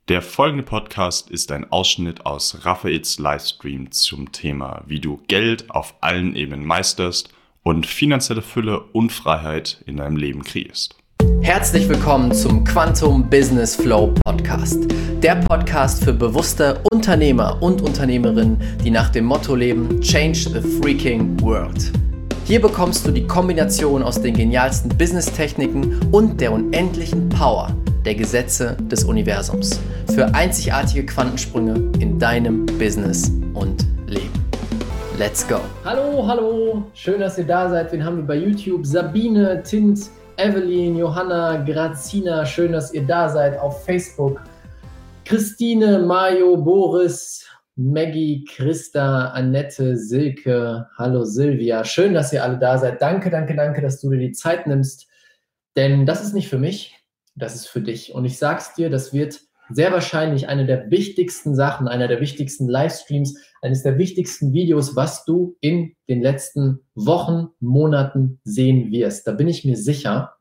Der folgende Podcast ist ein Ausschnitt aus Raphaels Livestream zum Thema, wie du Geld auf allen Ebenen meisterst und finanzielle Fülle und Freiheit in deinem Leben kreierst. Herzlich willkommen zum Quantum Business Flow Podcast. Der Podcast für bewusste Unternehmer und Unternehmerinnen, die nach dem Motto leben: Change the freaking world. Hier bekommst du die Kombination aus den genialsten Business-Techniken und der unendlichen Power der Gesetze des Universums für einzigartige Quantensprünge in deinem Business und Leben. Let's go! Hallo, schön, dass ihr da seid. Wen haben wir bei YouTube? Sabine, Tint, Evelyn, Johanna, Grazina, schön, dass ihr da seid. Auf Facebook Christine, Mario, Boris, Maggie, Christa, Annette, Silke, hallo Silvia, schön, dass ihr alle da seid. Danke, dass du dir die Zeit nimmst, denn das ist nicht für mich, das ist für dich. Und ich sag's dir, das wird sehr wahrscheinlich eine der wichtigsten Sachen, einer der wichtigsten Livestreams, eines der wichtigsten Videos, was du in den letzten Wochen, Monaten sehen wirst. Da bin ich mir sicher,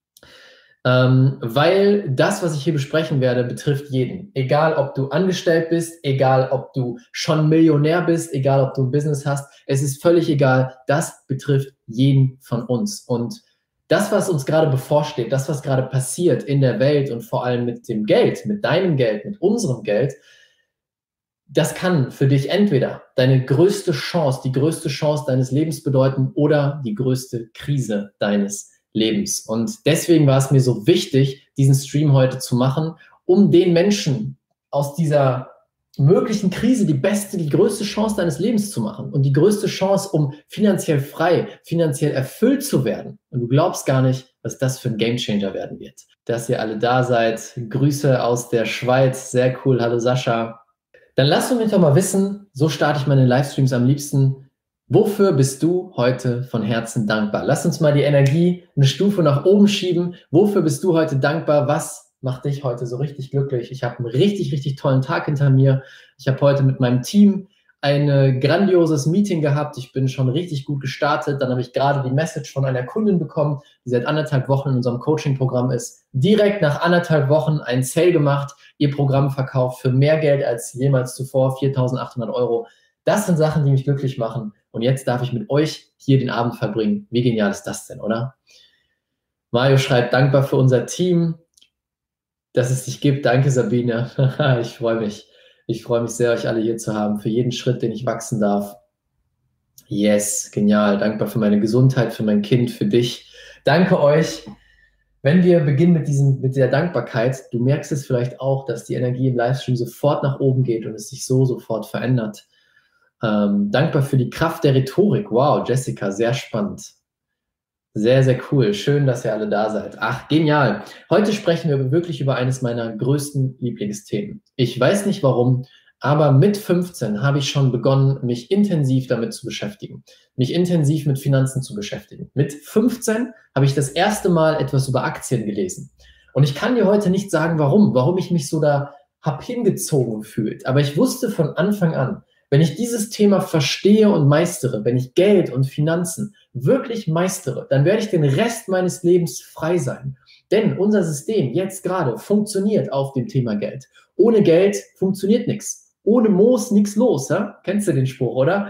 weil das, was ich hier besprechen werde, betrifft jeden. Egal, ob du angestellt bist, egal, ob du schon Millionär bist, egal, ob du ein Business hast, es ist völlig egal. Das betrifft jeden von uns. Und das, was uns gerade bevorsteht, das, was gerade passiert in der Welt und vor allem mit dem Geld, mit deinem Geld, mit unserem Geld, das kann für dich entweder deine größte Chance, die größte Chance deines Lebens bedeuten oder die größte Krise deines Lebens. Und deswegen war es mir so wichtig, diesen Stream heute zu machen, um den Menschen aus dieser möglichen Krise die größte Chance deines Lebens zu machen und die größte Chance, um finanziell frei, finanziell erfüllt zu werden. Und du glaubst gar nicht, was das für ein Gamechanger werden wird. Dass ihr alle da seid. Grüße aus der Schweiz. Sehr cool. Hallo Sascha. Dann lasst mich doch mal wissen, so starte ich meine Livestreams am liebsten. Wofür bist du heute von Herzen dankbar? Lass uns mal die Energie eine Stufe nach oben schieben. Wofür bist du heute dankbar? Was macht dich heute so richtig glücklich? Ich habe einen richtig tollen Tag hinter mir. Ich habe heute mit meinem Team ein grandioses Meeting gehabt. Ich bin schon richtig gut gestartet. Dann habe ich gerade die Message von einer Kundin bekommen, die seit 1,5 Wochen in unserem Coaching-Programm ist. Direkt nach 1,5 Wochen ein Sale gemacht, ihr Programm verkauft für mehr Geld als jemals zuvor, 4.800 Euro. Das sind Sachen, die mich glücklich machen. Und jetzt darf ich mit euch hier den Abend verbringen. Wie genial ist das denn, oder? Mario schreibt, dankbar für unser Team, dass es dich gibt. Danke, Sabine. Ich freue mich. Ich freue mich sehr, euch alle hier zu haben, für jeden Schritt, den ich wachsen darf. Yes, genial. Dankbar für meine Gesundheit, für mein Kind, für dich. Danke euch. Wenn wir beginnen mit der Dankbarkeit, du merkst es vielleicht auch, dass die Energie im Livestream sofort nach oben geht und es sich so sofort verändert. Dankbar für die Kraft der Rhetorik. Wow, Jessica, sehr spannend. Sehr cool. Schön, dass ihr alle da seid. Ach, genial. Heute sprechen wir wirklich über eines meiner größten Lieblingsthemen. Ich weiß nicht warum, aber mit 15 habe ich schon begonnen, mich intensiv damit zu beschäftigen. Mich intensiv mit Finanzen zu beschäftigen. Mit 15 habe ich das erste Mal etwas über Aktien gelesen. Und ich kann dir heute nicht sagen, warum ich mich so da habe hingezogen fühlt. Aber ich wusste von Anfang an, wenn ich dieses Thema verstehe und meistere, wenn ich Geld und Finanzen wirklich meistere, dann werde ich den Rest meines Lebens frei sein. Denn unser System jetzt gerade funktioniert auf dem Thema Geld. Ohne Geld funktioniert nichts. Ohne Moos nichts los. Ja? Kennst du den Spruch, oder?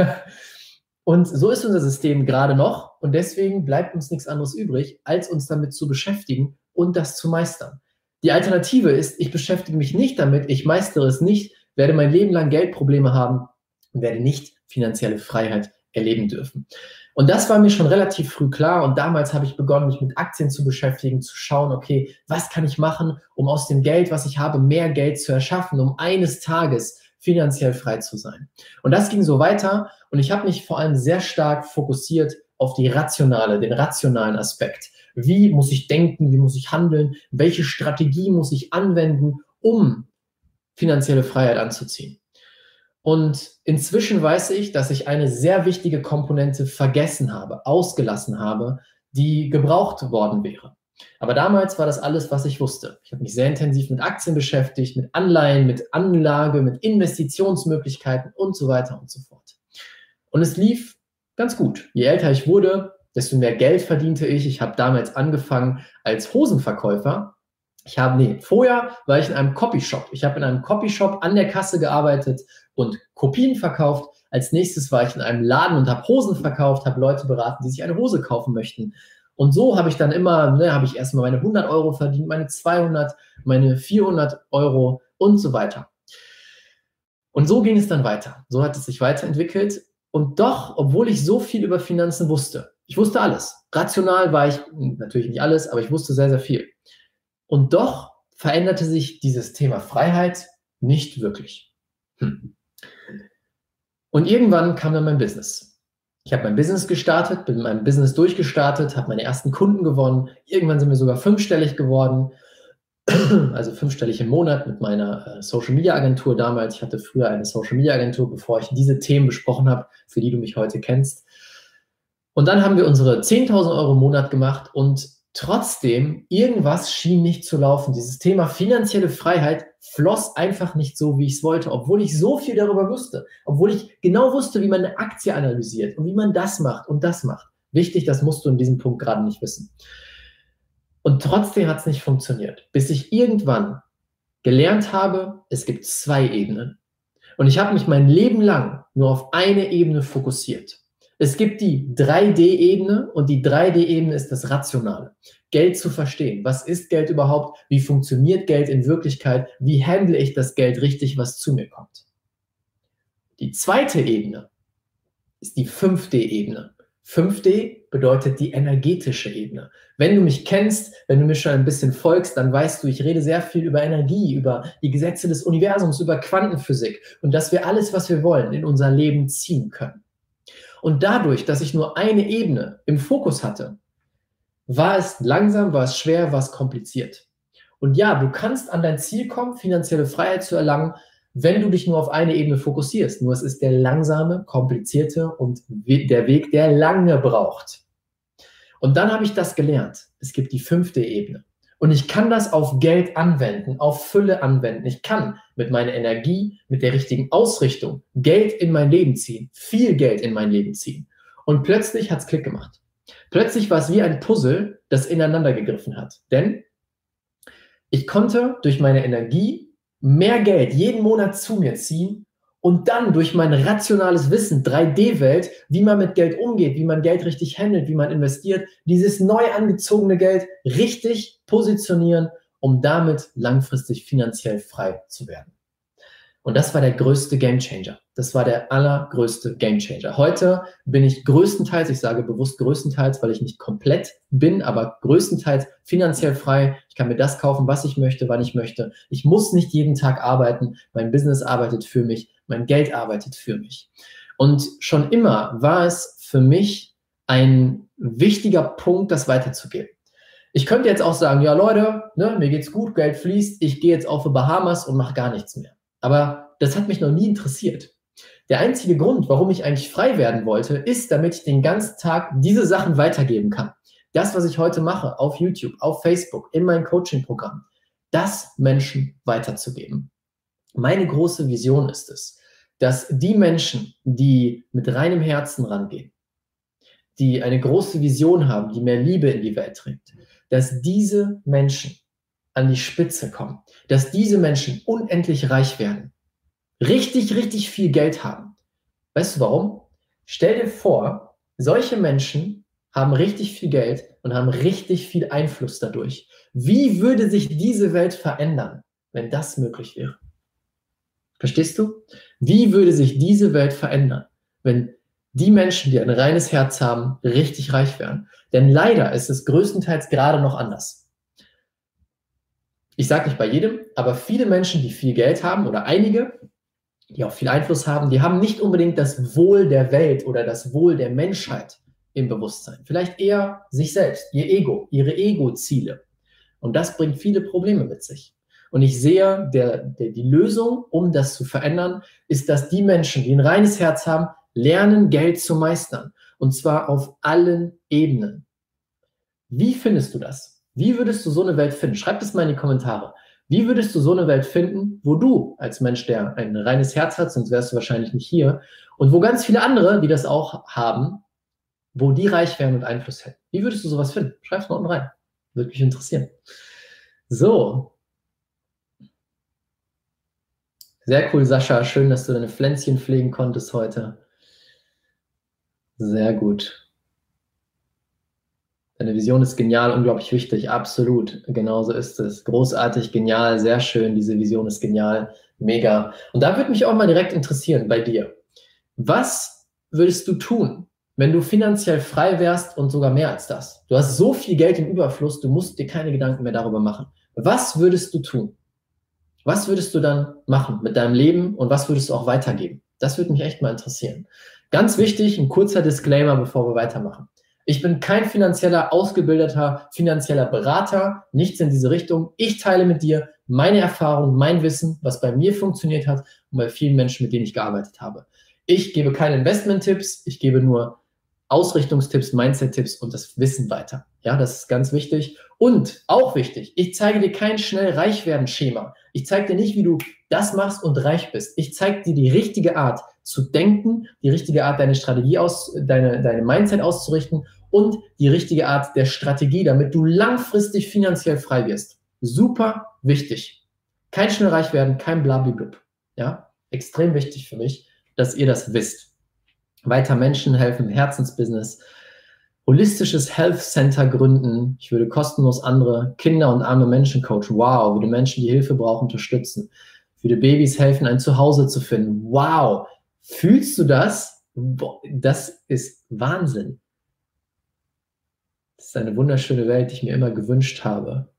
Und so ist unser System gerade noch. Und deswegen bleibt uns nichts anderes übrig, als uns damit zu beschäftigen und das zu meistern. Die Alternative ist, ich beschäftige mich nicht damit, ich meistere es nicht, werde mein Leben lang Geldprobleme haben und werde nicht finanzielle Freiheit erleben dürfen. Und das war mir schon relativ früh klar und damals habe ich begonnen, mich mit Aktien zu beschäftigen, zu schauen, okay, was kann ich machen, um aus dem Geld, was ich habe, mehr Geld zu erschaffen, um eines Tages finanziell frei zu sein. Und das ging so weiter und ich habe mich vor allem sehr stark fokussiert auf den rationalen Aspekt. Wie muss ich denken, wie muss ich handeln, welche Strategie muss ich anwenden, um finanzielle Freiheit anzuziehen. Und inzwischen weiß ich, dass ich eine sehr wichtige Komponente vergessen habe, ausgelassen habe, die gebraucht worden wäre. Aber damals war das alles, was ich wusste. Ich habe mich sehr intensiv mit Aktien beschäftigt, mit Anleihen, mit Anlage, mit Investitionsmöglichkeiten und so weiter und so fort. Und es lief ganz gut. Je älter ich wurde, desto mehr Geld verdiente ich. Ich habe damals angefangen als Hosenverkäufer. Vorher war ich in einem Copyshop. Ich habe in einem Copyshop an der Kasse gearbeitet und Kopien verkauft. Als nächstes war ich in einem Laden und habe Hosen verkauft, habe Leute beraten, die sich eine Hose kaufen möchten. Und so habe ich dann immer, habe ich erstmal meine 100 Euro verdient, meine 200, meine 400 Euro und so weiter. Und so ging es dann weiter. So hat es sich weiterentwickelt. Und doch, obwohl ich so viel über Finanzen wusste, ich wusste alles. Rational war ich natürlich nicht alles, aber ich wusste sehr, sehr viel. Und doch veränderte sich dieses Thema Freiheit nicht wirklich. Und irgendwann kam dann mein Business. Ich habe mein Business gestartet, bin mit meinem Business durchgestartet, habe meine ersten Kunden gewonnen. Irgendwann sind wir sogar 5-stellig geworden. Also 5-stellig im Monat mit meiner Social-Media-Agentur damals. Ich hatte früher eine Social-Media-Agentur, bevor ich diese Themen besprochen habe, für die du mich heute kennst. Und dann haben wir unsere 10.000 Euro im Monat gemacht und trotzdem, irgendwas schien nicht zu laufen. Dieses Thema finanzielle Freiheit floss einfach nicht so, wie ich es wollte, obwohl ich so viel darüber wusste, obwohl ich genau wusste, wie man eine Aktie analysiert und wie man das macht und das macht. Wichtig, das musst du in diesem Punkt gerade nicht wissen. Und trotzdem hat es nicht funktioniert, bis ich irgendwann gelernt habe, es gibt 2 Ebenen. Und ich habe mich mein Leben lang nur auf eine Ebene fokussiert. Es gibt die 3D-Ebene und die 3D-Ebene ist das Rationale. Geld zu verstehen. Was ist Geld überhaupt? Wie funktioniert Geld in Wirklichkeit? Wie handle ich das Geld richtig, was zu mir kommt? Die zweite Ebene ist die 5D-Ebene. 5D bedeutet die energetische Ebene. Wenn du mich kennst, wenn du mir schon ein bisschen folgst, dann weißt du, ich rede sehr viel über Energie, über die Gesetze des Universums, über Quantenphysik und dass wir alles, was wir wollen, in unser Leben ziehen können. Und dadurch, dass ich nur eine Ebene im Fokus hatte, war es langsam, war es schwer, war es kompliziert. Und ja, du kannst an dein Ziel kommen, finanzielle Freiheit zu erlangen, wenn du dich nur auf eine Ebene fokussierst. Nur es ist der langsame, komplizierte und der Weg, der lange braucht. Und dann habe ich das gelernt. Es gibt die 5. Ebene. Und ich kann das auf Geld anwenden, auf Fülle anwenden. Ich kann mit meiner Energie, mit der richtigen Ausrichtung Geld in mein Leben ziehen, viel Geld in mein Leben ziehen. Und plötzlich hat es Klick gemacht. Plötzlich war es wie ein Puzzle, das ineinander gegriffen hat. Denn ich konnte durch meine Energie mehr Geld jeden Monat zu mir ziehen und dann durch mein rationales Wissen, 3D-Welt, wie man mit Geld umgeht, wie man Geld richtig handelt, wie man investiert, dieses neu angezogene Geld richtig positionieren, um damit langfristig finanziell frei zu werden. Und das war der größte Gamechanger. Das war der allergrößte Gamechanger. Heute bin ich größtenteils, ich sage bewusst größtenteils, weil ich nicht komplett bin, aber größtenteils finanziell frei. Ich kann mir das kaufen, was ich möchte, wann ich möchte. Ich muss nicht jeden Tag arbeiten. Mein Business arbeitet für mich. Mein Geld arbeitet für mich. Und schon immer war es für mich ein wichtiger Punkt, das weiterzugeben. Ich könnte jetzt auch sagen, ja Leute, mir geht's gut, Geld fließt, ich gehe jetzt auf die Bahamas und mache gar nichts mehr. Aber das hat mich noch nie interessiert. Der einzige Grund, warum ich eigentlich frei werden wollte, ist, damit ich den ganzen Tag diese Sachen weitergeben kann. Das, was ich heute mache, auf YouTube, auf Facebook, in meinem Coaching-Programm, das Menschen weiterzugeben. Meine große Vision ist es, dass die Menschen, die mit reinem Herzen rangehen, die eine große Vision haben, die mehr Liebe in die Welt trägt, dass diese Menschen an die Spitze kommen, dass diese Menschen unendlich reich werden, richtig, richtig viel Geld haben. Weißt du warum? Stell dir vor, solche Menschen haben richtig viel Geld und haben richtig viel Einfluss dadurch. Wie würde sich diese Welt verändern, wenn das möglich wäre? Verstehst du? Wie würde sich diese Welt verändern, wenn die Menschen, die ein reines Herz haben, richtig reich wären? Denn leider ist es größtenteils gerade noch anders. Ich sage nicht bei jedem, aber viele Menschen, die viel Geld haben oder einige, die auch viel Einfluss haben, die haben nicht unbedingt das Wohl der Welt oder das Wohl der Menschheit im Bewusstsein. Vielleicht eher sich selbst, ihr Ego, ihre Ego-Ziele. Und das bringt viele Probleme mit sich. Und ich sehe, die Lösung, um das zu verändern, ist, dass die Menschen, die ein reines Herz haben, lernen, Geld zu meistern. Und zwar auf allen Ebenen. Wie findest du das? Wie würdest du so eine Welt finden? Schreib das mal in die Kommentare. Wie würdest du so eine Welt finden, wo du als Mensch, der ein reines Herz hat, sonst wärst du wahrscheinlich nicht hier, und wo ganz viele andere, die das auch haben, wo die reich wären und Einfluss hätten? Wie würdest du sowas finden? Schreib es mal unten rein. Würde mich interessieren. So. Sehr cool, Sascha. Schön, dass du deine Pflänzchen pflegen konntest heute. Sehr gut. Deine Vision ist genial, unglaublich wichtig. Absolut. Genauso ist es. Großartig, genial, sehr schön. Diese Vision ist genial. Mega. Und da würde mich auch mal direkt interessieren bei dir. Was würdest du tun, wenn du finanziell frei wärst und sogar mehr als das? Du hast so viel Geld im Überfluss, du musst dir keine Gedanken mehr darüber machen. Was würdest du tun? Was würdest du dann machen mit deinem Leben und was würdest du auch weitergeben? Das würde mich echt mal interessieren. Ganz wichtig, ein kurzer Disclaimer, bevor wir weitermachen. Ich bin kein ausgebildeter finanzieller Berater, nichts in diese Richtung. Ich teile mit dir meine Erfahrung, mein Wissen, was bei mir funktioniert hat und bei vielen Menschen, mit denen ich gearbeitet habe. Ich gebe keine Investment-Tipps, ich gebe nur Ausrichtungstipps, Mindset-Tipps und das Wissen weiter. Ja, das ist ganz wichtig. Und auch wichtig, ich zeige dir kein Schnell-Reich-werden-Schema. Ich zeige dir nicht, wie du das machst und reich bist. Ich zeige dir die richtige Art zu denken, die richtige Art, deine Strategie deine Mindset auszurichten und die richtige Art der Strategie, damit du langfristig finanziell frei wirst. Super wichtig. Kein Schnell-Reich werden, kein Blablabla. Ja, extrem wichtig für mich, dass ihr das wisst. Weiter Menschen helfen im Herzensbusiness, holistisches Health Center gründen. Ich würde kostenlos andere Kinder und arme Menschen coachen. Wow, würde Menschen, die Hilfe brauchen, unterstützen. Ich würde Babys helfen, ein Zuhause zu finden. Wow, fühlst du das? Das ist Wahnsinn. Das ist eine wunderschöne Welt, die ich mir immer gewünscht habe.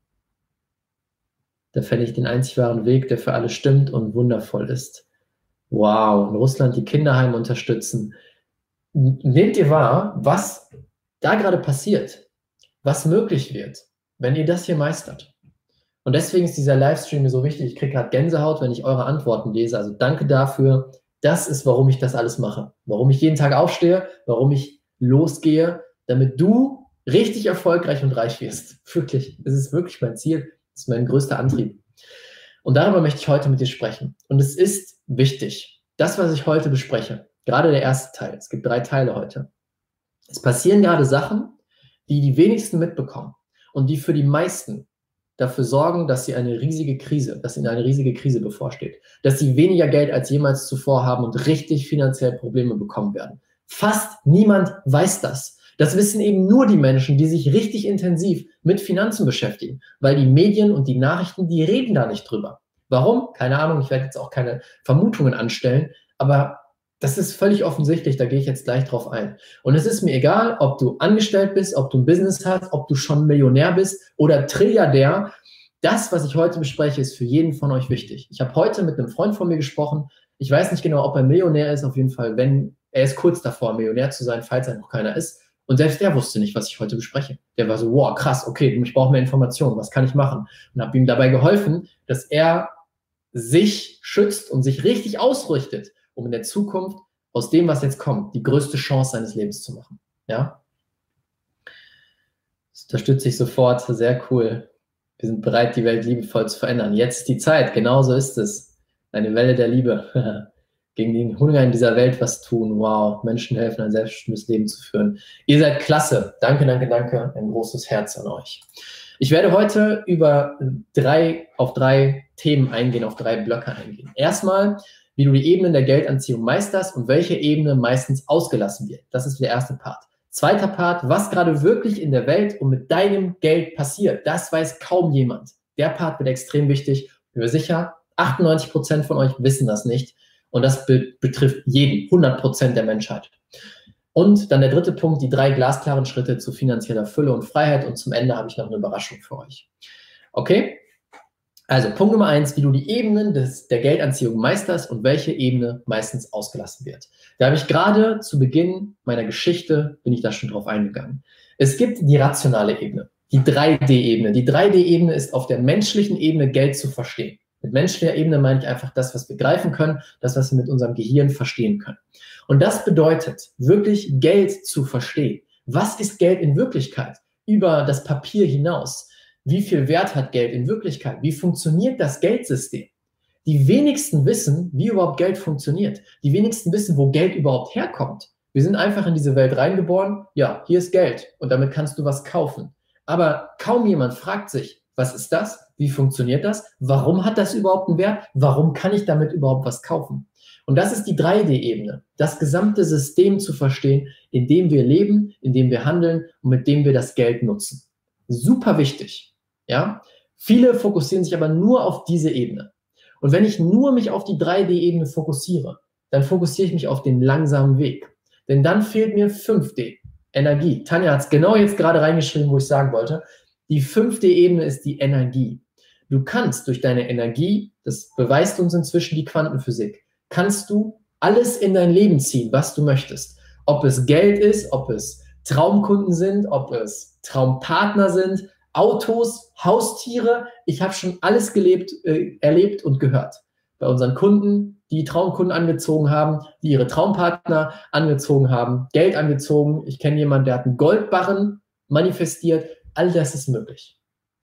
Da fände ich den einzig wahren Weg, der für alle stimmt und wundervoll ist. Wow, in Russland die Kinderheime unterstützen. Nehmt ihr wahr, was da gerade passiert, was möglich wird, wenn ihr das hier meistert. Und deswegen ist dieser Livestream mir so wichtig. Ich kriege gerade Gänsehaut, wenn ich eure Antworten lese. Also danke dafür. Das ist, warum ich das alles mache. Warum ich jeden Tag aufstehe, warum ich losgehe, damit du richtig erfolgreich und reich wirst. Wirklich, es ist wirklich mein Ziel. Das ist mein größter Antrieb. Und darüber möchte ich heute mit dir sprechen. Und es ist wichtig, das, was ich heute bespreche, gerade der erste Teil, es gibt 3 Teile heute. Es passieren gerade Sachen, die die wenigsten mitbekommen und die für die meisten dafür sorgen, dass ihnen eine riesige Krise bevorsteht, dass sie weniger Geld als jemals zuvor haben und richtig finanziell Probleme bekommen werden. Fast niemand weiß das. Das wissen eben nur die Menschen, die sich richtig intensiv mit Finanzen beschäftigen, weil die Medien und die Nachrichten, die reden da nicht drüber. Warum? Keine Ahnung, ich werde jetzt auch keine Vermutungen anstellen, aber das ist völlig offensichtlich, da gehe ich jetzt gleich drauf ein. Und es ist mir egal, ob du angestellt bist, ob du ein Business hast, ob du schon Millionär bist oder Trilliardär. Das, was ich heute bespreche, ist für jeden von euch wichtig. Ich habe heute mit einem Freund von mir gesprochen. Ich weiß nicht genau, ob er Millionär ist, auf jeden Fall, wenn er ist kurz davor, Millionär zu sein, falls er noch keiner ist. Und selbst der wusste nicht, was ich heute bespreche. Der war so, wow, krass, okay, ich brauche mehr Informationen, was kann ich machen? Und habe ihm dabei geholfen, dass er sich schützt und sich richtig ausrichtet, um in der Zukunft aus dem, was jetzt kommt, die größte Chance seines Lebens zu machen. Ja? Das unterstütze ich sofort, sehr cool. Wir sind bereit, die Welt liebevoll zu verändern. Jetzt ist die Zeit, genauso ist es. Eine Welle der Liebe. Gegen den Hunger in dieser Welt was tun. Wow, Menschen helfen, ein selbstbestimmtes Leben zu führen. Ihr seid klasse. Danke, danke, danke. Ein großes Herz an euch. Ich werde heute auf drei Themen eingehen, auf 3 Blöcke eingehen. Erstmal, wie du die Ebenen der Geldanziehung meisterst und welche Ebene meistens ausgelassen wird. Das ist der erste Part. Zweiter Part, was gerade wirklich in der Welt und mit deinem Geld passiert. Das weiß kaum jemand. Der Part wird extrem wichtig. Ich bin mir sicher, 98% von euch wissen das nicht. Und das betrifft jeden, 100% der Menschheit. Und dann der dritte Punkt, die 3 glasklaren Schritte zu finanzieller Fülle und Freiheit. Und zum Ende habe ich noch eine Überraschung für euch. Okay? Also Punkt Nummer 1, wie du die Ebenen der Geldanziehung meisterst und welche Ebene meistens ausgelassen wird. Da habe ich gerade zu Beginn meiner Geschichte, bin ich da schon drauf eingegangen. Es gibt die rationale Ebene, die 3D-Ebene. Die 3D-Ebene ist auf der menschlichen Ebene Geld zu verstehen. Mit menschlicher Ebene meine ich einfach das, was wir greifen können, das, was wir mit unserem Gehirn verstehen können. Und das bedeutet, wirklich Geld zu verstehen. Was ist Geld in Wirklichkeit? Über das Papier hinaus. Wie viel Wert hat Geld in Wirklichkeit? Wie funktioniert das Geldsystem? Die wenigsten wissen, wie überhaupt Geld funktioniert. Die wenigsten wissen, wo Geld überhaupt herkommt. Wir sind einfach in diese Welt reingeboren. Ja, hier ist Geld und damit kannst du was kaufen. Aber kaum jemand fragt sich, was ist das? Wie funktioniert das? Warum hat das überhaupt einen Wert? Warum kann ich damit überhaupt was kaufen? Und das ist die 3D-Ebene, das gesamte System zu verstehen, in dem wir leben, in dem wir handeln und mit dem wir das Geld nutzen. Super wichtig. Ja? Viele fokussieren sich aber nur auf diese Ebene. Und wenn ich nur mich auf die 3D-Ebene fokussiere, dann fokussiere ich mich auf den langsamen Weg. Denn dann fehlt mir 5D, Energie. Tanja hat es genau jetzt gerade reingeschrieben, wo ich sagen wollte. Die 5D-Ebene ist die Energie. Du kannst durch deine Energie, das beweist uns inzwischen die Quantenphysik, kannst du alles in dein Leben ziehen, was du möchtest. Ob es Geld ist, ob es Traumkunden sind, ob es Traumpartner sind, Autos, Haustiere. Ich habe schon alles erlebt und gehört. Bei unseren Kunden, die Traumkunden angezogen haben, die ihre Traumpartner angezogen haben, Geld angezogen. Ich kenne jemanden, der hat einen Goldbarren manifestiert. All das ist möglich.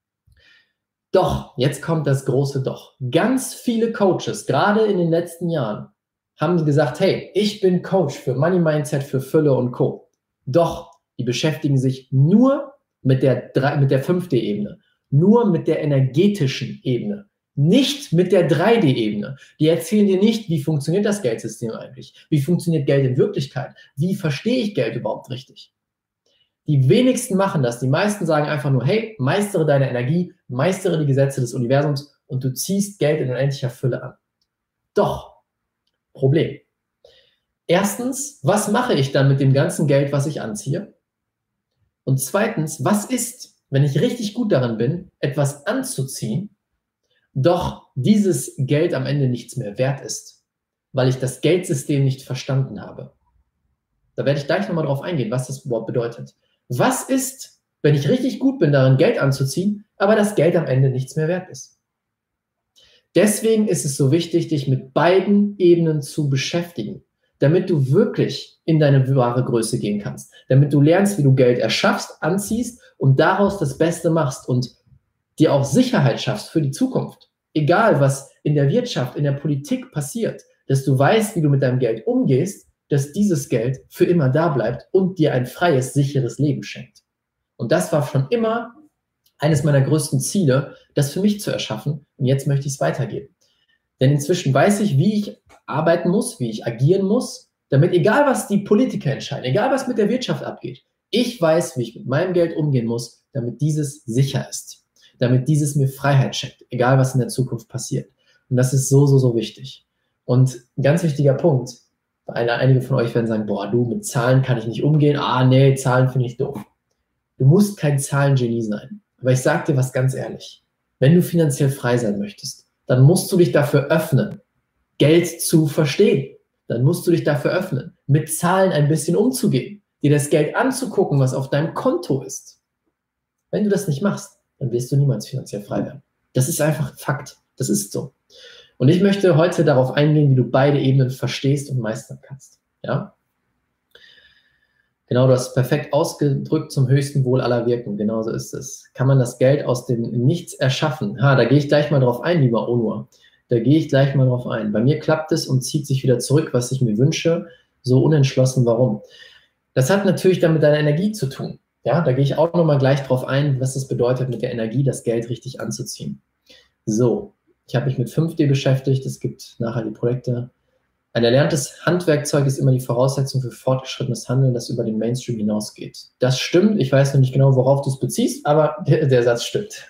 Doch, jetzt kommt das große Doch. Ganz viele Coaches, gerade in den letzten Jahren, haben gesagt, hey, ich bin Coach für Money Mindset, für Fülle und Co. Doch, die beschäftigen sich nur mit der 5D-Ebene, nur mit der energetischen Ebene, nicht mit der 3D-Ebene. Die erzählen dir nicht, wie funktioniert das Geldsystem eigentlich? Wie funktioniert Geld in Wirklichkeit? Wie verstehe ich Geld überhaupt richtig? Die wenigsten machen das. Die meisten sagen einfach nur, hey, meistere deine Energie, meistere die Gesetze des Universums und du ziehst Geld in unendlicher Fülle an. Doch, Problem. Erstens, was mache ich dann mit dem ganzen Geld, was ich anziehe? Und zweitens, was ist, wenn ich richtig gut darin bin, etwas anzuziehen, doch dieses Geld am Ende nichts mehr wert ist, weil ich das Geldsystem nicht verstanden habe? Da werde ich gleich nochmal drauf eingehen, was das überhaupt bedeutet. Was ist, wenn ich richtig gut bin darin, Geld anzuziehen, aber das Geld am Ende nichts mehr wert ist? Deswegen ist es so wichtig, dich mit beiden Ebenen zu beschäftigen, damit du wirklich in deine wahre Größe gehen kannst, damit du lernst, wie du Geld erschaffst, anziehst und daraus das Beste machst und dir auch Sicherheit schaffst für die Zukunft. Egal, was in der Wirtschaft, in der Politik passiert, dass du weißt, wie du mit deinem Geld umgehst, dass dieses Geld für immer da bleibt und dir ein freies, sicheres Leben schenkt. Und das war schon immer eines meiner größten Ziele, das für mich zu erschaffen. Und jetzt möchte ich es weitergeben. Denn inzwischen weiß ich, wie ich arbeiten muss, wie ich agieren muss, damit egal was die Politiker entscheiden, egal was mit der Wirtschaft abgeht, ich weiß, wie ich mit meinem Geld umgehen muss, damit dieses sicher ist, damit dieses mir Freiheit schenkt, egal was in der Zukunft passiert. Und das ist so, so, so wichtig. Und ein ganz wichtiger Punkt, einige von euch werden sagen, boah, du, mit Zahlen kann ich nicht umgehen. Ah, nee, Zahlen finde ich doof. Du musst kein Zahlengenie sein. Aber ich sage dir was ganz ehrlich. Wenn du finanziell frei sein möchtest, dann musst du dich dafür öffnen, Geld zu verstehen. Dann musst du dich dafür öffnen, mit Zahlen ein bisschen umzugehen, dir das Geld anzugucken, was auf deinem Konto ist. Wenn du das nicht machst, dann wirst du niemals finanziell frei werden. Das ist einfach Fakt. Das ist so. Und ich möchte heute darauf eingehen, wie du beide Ebenen verstehst und meistern kannst. Ja? Genau, du hast es perfekt ausgedrückt, zum höchsten Wohl aller Wirken. Genau so ist es. Kann man das Geld aus dem Nichts erschaffen? Da gehe ich gleich mal drauf ein, lieber Onur. Da gehe ich gleich mal drauf ein. Bei mir klappt es und zieht sich wieder zurück, was ich mir wünsche. So unentschlossen, warum? Das hat natürlich dann mit deiner Energie zu tun. Ja, da gehe ich auch nochmal gleich drauf ein, was es bedeutet, mit der Energie das Geld richtig anzuziehen. So. Ich habe mich mit 5D beschäftigt, es gibt nachher die Projekte. Ein erlerntes Handwerkzeug ist immer die Voraussetzung für fortgeschrittenes Handeln, das über den Mainstream hinausgeht. Das stimmt, ich weiß noch nicht genau, worauf du es beziehst, aber der Satz stimmt.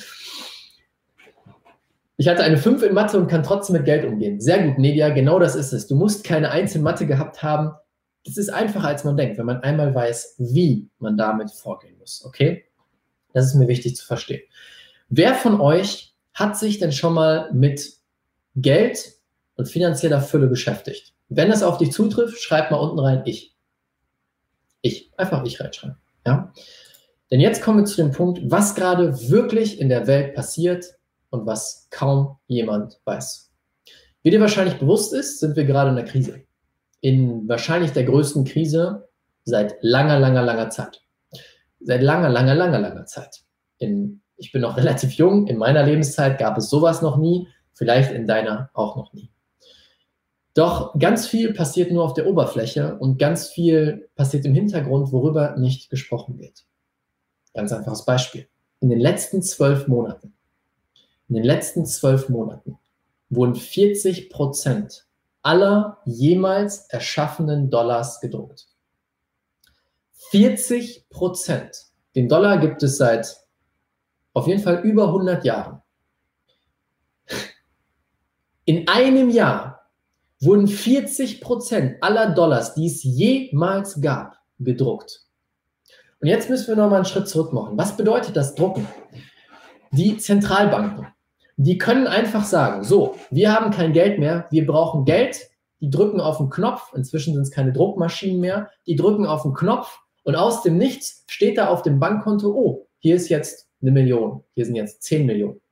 Ich hatte eine 5 in Mathe und kann trotzdem mit Geld umgehen. Sehr gut, Nedia, genau das ist es. Du musst keine 1 in Mathe gehabt haben. Das ist einfacher, als man denkt, wenn man einmal weiß, wie man damit vorgehen muss. Okay? Das ist mir wichtig zu verstehen. Wer von euch hat sich denn schon mal mit Geld und finanzieller Fülle beschäftigt? Wenn das auf dich zutrifft, schreib mal unten rein, ich. Einfach ich reinschreiben. Ja? Denn jetzt kommen wir zu dem Punkt, was gerade wirklich in der Welt passiert und was kaum jemand weiß. Wie dir wahrscheinlich bewusst ist, sind wir gerade in einer Krise. In wahrscheinlich der größten Krise seit langer, langer, langer Zeit. Seit langer, langer, langer, langer Zeit. Ich bin noch relativ jung, in meiner Lebenszeit gab es sowas noch nie, vielleicht in deiner auch noch nie. Doch ganz viel passiert nur auf der Oberfläche und ganz viel passiert im Hintergrund, worüber nicht gesprochen wird. Ganz einfaches Beispiel. In den letzten 12 Monaten In den letzten 12 Monaten wurden 40% aller jemals erschaffenen Dollars gedruckt. 40%. Den Dollar gibt es seit auf jeden Fall über 100 Jahren. In einem Jahr wurden 40% aller Dollars, die es jemals gab, gedruckt. Und jetzt müssen wir nochmal einen Schritt zurück machen. Was bedeutet das Drucken? Die Zentralbanken, die können einfach sagen, so, wir haben kein Geld mehr, wir brauchen Geld, die drücken auf den Knopf, inzwischen sind es keine Druckmaschinen mehr, die drücken auf den Knopf und aus dem Nichts steht da auf dem Bankkonto, oh, hier ist jetzt 1 Million, hier sind jetzt 10 Millionen.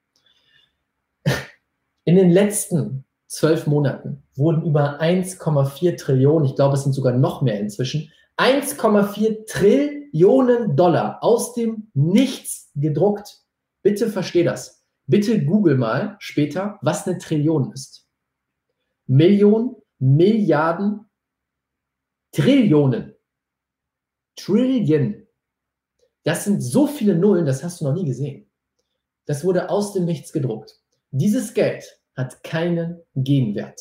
In den letzten 12 Monaten wurden über 1,4 Trillionen, ich glaube, es sind sogar noch mehr inzwischen, 1,4 Trillionen Dollar aus dem Nichts gedruckt. Bitte versteh das. Bitte google mal später, was eine Trillion ist. Millionen, Milliarden, Trillionen. Trillion. Das sind so viele Nullen, das hast du noch nie gesehen. Das wurde aus dem Nichts gedruckt. Dieses Geld hat keinen Gegenwert.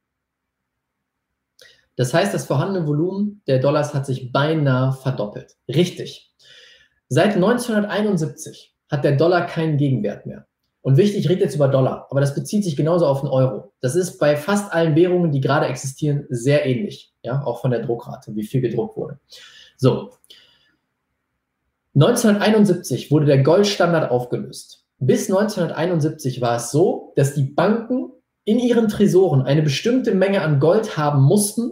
Das heißt, das vorhandene Volumen der Dollars hat sich beinahe verdoppelt. Richtig. Seit 1971 hat der Dollar keinen Gegenwert mehr. Und wichtig, ich rede jetzt über Dollar, aber das bezieht sich genauso auf den Euro. Das ist bei fast allen Währungen, die gerade existieren, sehr ähnlich. Ja, auch von der Druckrate, wie viel gedruckt wurde. So. 1971 wurde der Goldstandard aufgelöst. Bis 1971 war es so, dass die Banken in ihren Tresoren eine bestimmte Menge an Gold haben mussten,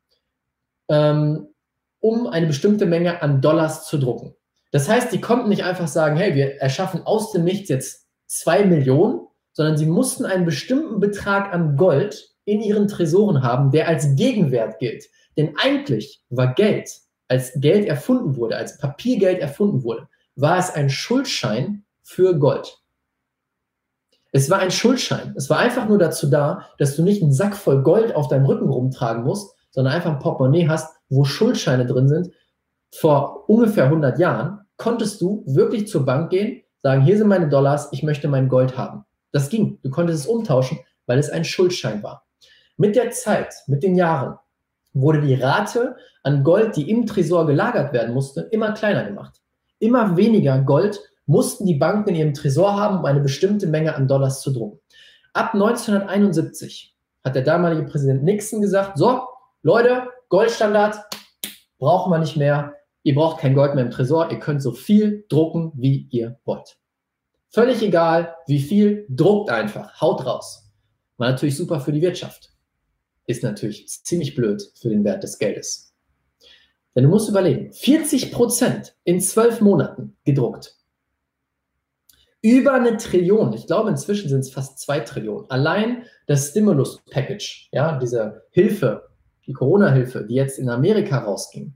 um eine bestimmte Menge an Dollars zu drucken. Das heißt, die konnten nicht einfach sagen, hey, wir erschaffen aus dem Nichts jetzt 2 Millionen, sondern sie mussten einen bestimmten Betrag an Gold in ihren Tresoren haben, der als Gegenwert gilt. Denn eigentlich war Geld, als Geld erfunden wurde, als Papiergeld erfunden wurde, war es ein Schuldschein für Gold. Es war ein Schuldschein. Es war einfach nur dazu da, dass du nicht einen Sack voll Gold auf deinem Rücken rumtragen musst, sondern einfach ein Portemonnaie hast, wo Schuldscheine drin sind. Vor ungefähr 100 Jahren konntest du wirklich zur Bank gehen, sagen, hier sind meine Dollars, ich möchte mein Gold haben. Das ging. Du konntest es umtauschen, weil es ein Schuldschein war. Mit der Zeit, mit den Jahren, wurde die Rate an Gold, die im Tresor gelagert werden musste, immer kleiner gemacht. Immer weniger Gold mussten die Banken in ihrem Tresor haben, um eine bestimmte Menge an Dollars zu drucken. Ab 1971 hat der damalige Präsident Nixon gesagt, so, Leute, Goldstandard brauchen wir nicht mehr. Ihr braucht kein Gold mehr im Tresor. Ihr könnt so viel drucken, wie ihr wollt. Völlig egal, wie viel, druckt einfach. Haut raus. War natürlich super für die Wirtschaft. Ist natürlich ziemlich blöd für den Wert des Geldes. Denn du musst überlegen, 40% in 12 Monaten gedruckt. Über 1 Trillion, ich glaube inzwischen sind es fast 2 Trillionen. Allein das Stimulus-Package, ja, diese Hilfe, die Corona-Hilfe, die jetzt in Amerika rausging.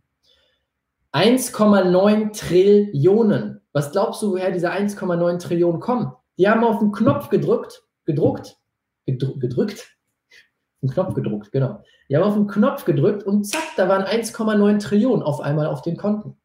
1,9 Trillionen. Was glaubst du, woher diese 1,9 Trillionen kommen? Die haben auf den Knopf gedruckt, genau. Die haben auf den Knopf gedrückt und zack, da waren 1,9 Trillionen auf einmal auf den Konten.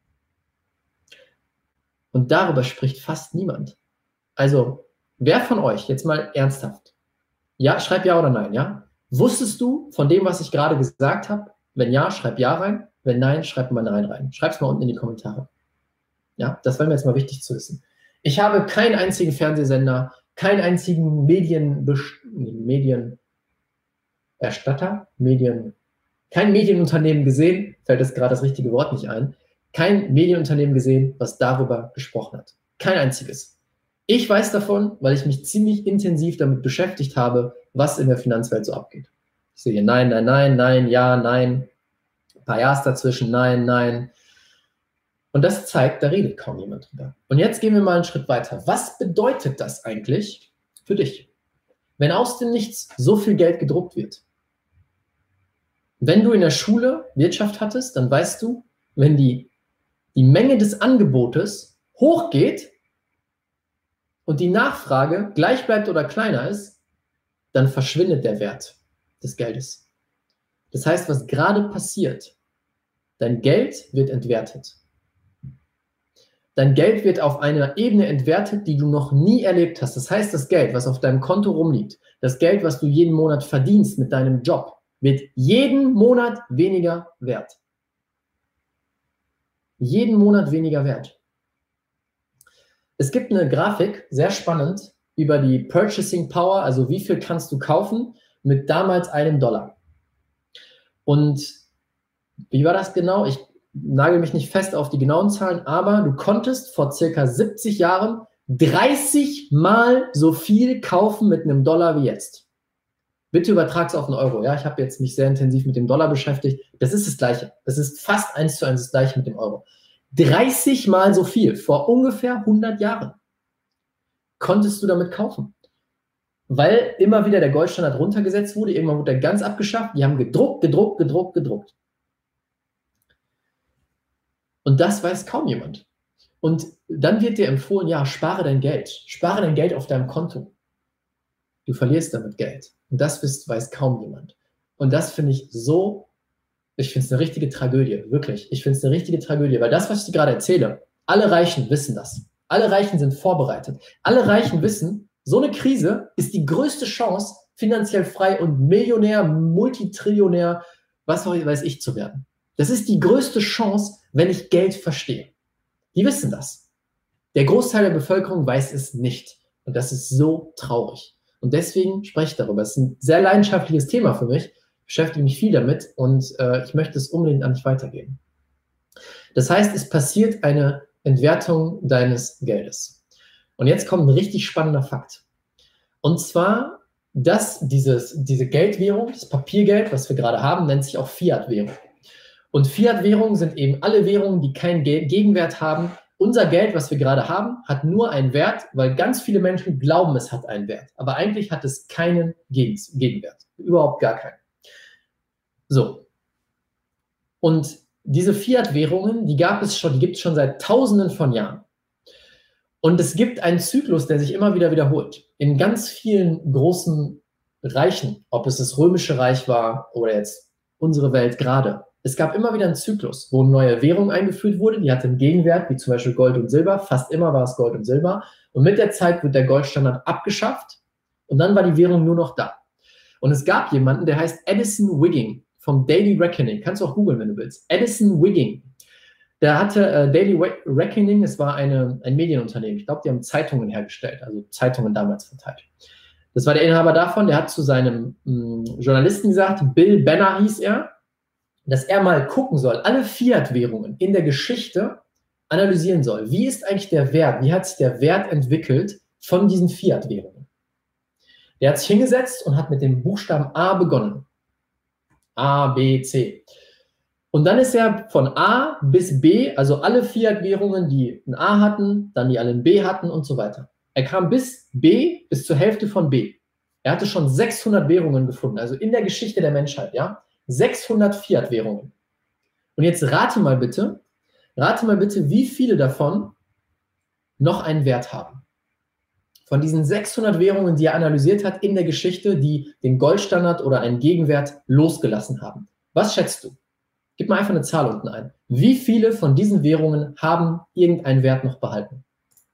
Und darüber spricht fast niemand. Also, wer von euch, jetzt mal ernsthaft, ja, schreib ja oder nein, ja? Wusstest du von dem, was ich gerade gesagt habe? Wenn ja, schreib ja rein. Wenn nein, schreib mal nein rein. Schreib es mal unten in die Kommentare. Ja, das wäre mir jetzt mal wichtig zu wissen. Ich habe keinen einzigen Fernsehsender, keinen einzigen kein Medienunternehmen gesehen, fällt jetzt gerade das richtige Wort nicht ein, kein Medienunternehmen gesehen, was darüber gesprochen hat. Kein einziges. Ich weiß davon, weil ich mich ziemlich intensiv damit beschäftigt habe, was in der Finanzwelt so abgeht. Ich sehe hier nein, nein, nein, nein, ja, nein, ein paar Ja's dazwischen, nein, nein. Und das zeigt, da redet kaum jemand drüber. Und jetzt gehen wir mal einen Schritt weiter. Was bedeutet das eigentlich für dich, wenn aus dem Nichts so viel Geld gedruckt wird? Wenn du in der Schule Wirtschaft hattest, dann weißt du, wenn die Menge des Angebotes hochgeht und die Nachfrage gleich bleibt oder kleiner ist, dann verschwindet der Wert des Geldes. Das heißt, was gerade passiert, dein Geld wird entwertet. dein Geld wird auf einer Ebene entwertet, die du noch nie erlebt hast. Das heißt, das Geld, was auf deinem Konto rumliegt, das Geld, was du jeden Monat verdienst mit deinem Job, wird jeden Monat weniger wert. Jeden Monat weniger wert. Es gibt eine Grafik, sehr spannend, über die Purchasing Power, also wie viel kannst du kaufen mit damals $1. Und wie war das genau? Ich nagel mich nicht fest auf die genauen Zahlen, aber du konntest vor circa 70 Jahren 30 Mal so viel kaufen mit einem Dollar wie jetzt. Bitte übertrag es auf einen Euro. Ja, ich habe jetzt mich sehr intensiv mit dem Dollar beschäftigt. Das ist das Gleiche. Das ist fast 1:1 das Gleiche mit dem Euro. 30 Mal so viel vor ungefähr 100 Jahren konntest du damit kaufen. Weil immer wieder der Goldstandard runtergesetzt wurde. Irgendwann wurde er ganz abgeschafft. Die haben gedruckt. Und das weiß kaum jemand. Und dann wird dir empfohlen, ja, spare dein Geld. Spare dein Geld auf deinem Konto. Du verlierst damit Geld. Und das weiß kaum jemand. Und das finde ich so, ich finde es eine richtige Tragödie, wirklich. Ich finde es eine richtige Tragödie, weil das, was ich dir gerade erzähle, alle Reichen wissen das. Alle Reichen sind vorbereitet. Alle Reichen wissen, so eine Krise ist die größte Chance, finanziell frei und Millionär, Multitrillionär, was weiß ich, zu werden. Das ist die größte Chance, wenn ich Geld verstehe. Die wissen das. Der Großteil der Bevölkerung weiß es nicht. Und das ist so traurig. Und deswegen spreche ich darüber. Es ist ein sehr leidenschaftliches Thema für mich. Ich beschäftige mich viel damit und ich möchte es unbedingt an dich weitergeben. Das heißt, es passiert eine Entwertung deines Geldes. Und jetzt kommt ein richtig spannender Fakt. Und zwar, dass diese Geldwährung, das Papiergeld, was wir gerade haben, nennt sich auch Fiat-Währung. Und Fiat-Währungen sind eben alle Währungen, die keinen Gegenwert haben. Unser Geld, was wir gerade haben, hat nur einen Wert, weil ganz viele Menschen glauben, es hat einen Wert. Aber eigentlich hat es keinen Gegenwert. Überhaupt gar keinen. So. Und diese Fiat-Währungen, die gibt es schon seit Tausenden von Jahren. Und es gibt einen Zyklus, der sich immer wieder wiederholt. In ganz vielen großen Reichen, ob es das Römische Reich war oder jetzt unsere Welt gerade. Es gab immer wieder einen Zyklus, wo eine neue Währung eingeführt wurde, die hatte einen Gegenwert, wie zum Beispiel Gold und Silber. Fast immer war es Gold und Silber. Und mit der Zeit wird der Goldstandard abgeschafft und dann war die Währung nur noch da. Und es gab jemanden, der heißt Addison Wigging vom Daily Reckoning. Kannst du auch googeln, wenn du willst. Addison Wigging. Der hatte Daily Reckoning, es war ein Medienunternehmen. Ich glaube, die haben Zeitungen hergestellt, also Zeitungen damals verteilt. Das war der Inhaber davon, der hat zu seinem Journalisten gesagt, Bill Benner hieß er, dass er mal gucken soll, alle Fiat-Währungen in der Geschichte analysieren soll. Wie ist eigentlich der Wert? Wie hat sich der Wert entwickelt von diesen Fiat-Währungen? Der hat sich hingesetzt und hat mit dem Buchstaben A begonnen. A, B, C. Und dann ist er von A bis B, also alle Fiat-Währungen, die ein A hatten, dann die alle ein B hatten und so weiter. Er kam bis B, bis zur Hälfte von B. Er hatte schon 600 Währungen gefunden, also in der Geschichte der Menschheit, ja. 600 Fiat-Währungen. Und jetzt rate mal bitte, wie viele davon noch einen Wert haben. Von diesen 600 Währungen, die er analysiert hat in der Geschichte, die den Goldstandard oder einen Gegenwert losgelassen haben. Was schätzt du? Gib mal einfach eine Zahl unten ein. Wie viele von diesen Währungen haben irgendeinen Wert noch behalten?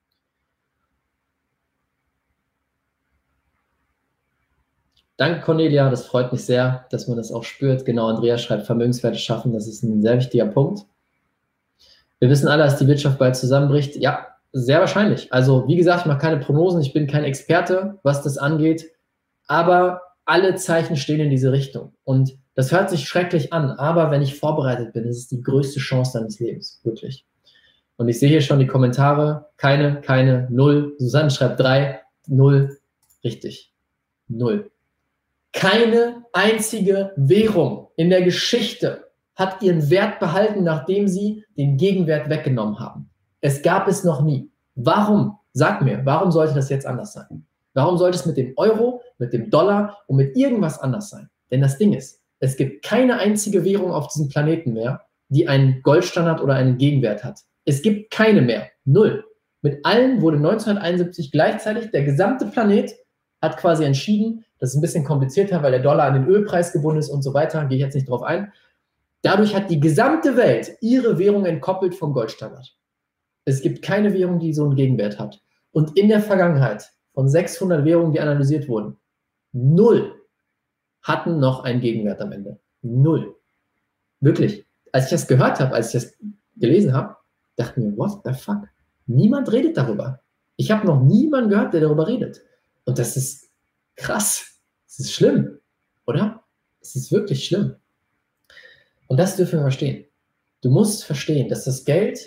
Danke, Cornelia, das freut mich sehr, dass man das auch spürt. Genau, Andrea schreibt, Vermögenswerte schaffen, das ist ein sehr wichtiger Punkt. Wir wissen alle, dass die Wirtschaft bald zusammenbricht. Ja, sehr wahrscheinlich. Also, wie gesagt, ich mache keine Prognosen, ich bin kein Experte, was das angeht, aber alle Zeichen stehen in diese Richtung. Und das hört sich schrecklich an, aber wenn ich vorbereitet bin, ist es die größte Chance deines Lebens, wirklich. Und ich sehe hier schon die Kommentare, keine, 0. Susanne schreibt 3, 0, richtig, 0. Keine einzige Währung in der Geschichte hat ihren Wert behalten, nachdem sie den Gegenwert weggenommen haben. Es gab es noch nie. Warum? Sag mir, warum sollte das jetzt anders sein? Warum sollte es mit dem Euro, mit dem Dollar und mit irgendwas anders sein? Denn das Ding ist, es gibt keine einzige Währung auf diesem Planeten mehr, die einen Goldstandard oder einen Gegenwert hat. Es gibt keine mehr. 0. Mit allen wurde 1971 gleichzeitig der gesamte Planet hat quasi entschieden, das ist ein bisschen komplizierter, weil der Dollar an den Ölpreis gebunden ist und so weiter, gehe ich jetzt nicht drauf ein. Dadurch hat die gesamte Welt ihre Währung entkoppelt vom Goldstandard. Es gibt keine Währung, die so einen Gegenwert hat. Und in der Vergangenheit von 600 Währungen, die analysiert wurden, 0 hatten noch einen Gegenwert am Ende. 0. Wirklich. Als ich das gehört habe, als ich das gelesen habe, dachte ich mir, what the fuck? Niemand redet darüber. Ich habe noch niemanden gehört, der darüber redet. Und das ist krass. Das ist schlimm, oder? Es ist wirklich schlimm. Und das dürfen wir verstehen. Du musst verstehen, dass das Geld,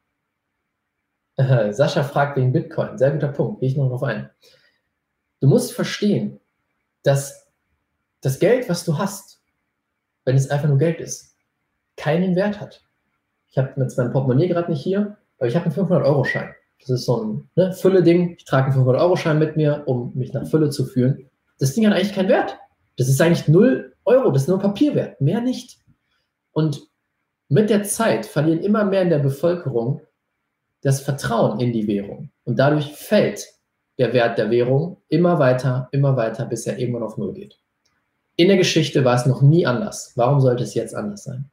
Sascha fragt wegen Bitcoin, sehr guter Punkt, gehe ich noch drauf ein. Du musst verstehen, dass das Geld, was du hast, wenn es einfach nur Geld ist, keinen Wert hat. Ich habe jetzt mein Portemonnaie gerade nicht hier, aber ich habe einen 500-Euro-Schein. Das ist so ein Fülle-Ding. Ich trage einen 500-Euro-Schein mit mir, um mich nach Fülle zu fühlen. Das Ding hat eigentlich keinen Wert. Das ist eigentlich 0 Euro, das ist nur Papierwert, mehr nicht. Und mit der Zeit verlieren immer mehr in der Bevölkerung das Vertrauen in die Währung. Und dadurch fällt der Wert der Währung immer weiter, bis er irgendwann auf 0 geht. In der Geschichte war es noch nie anders. Warum sollte es jetzt anders sein?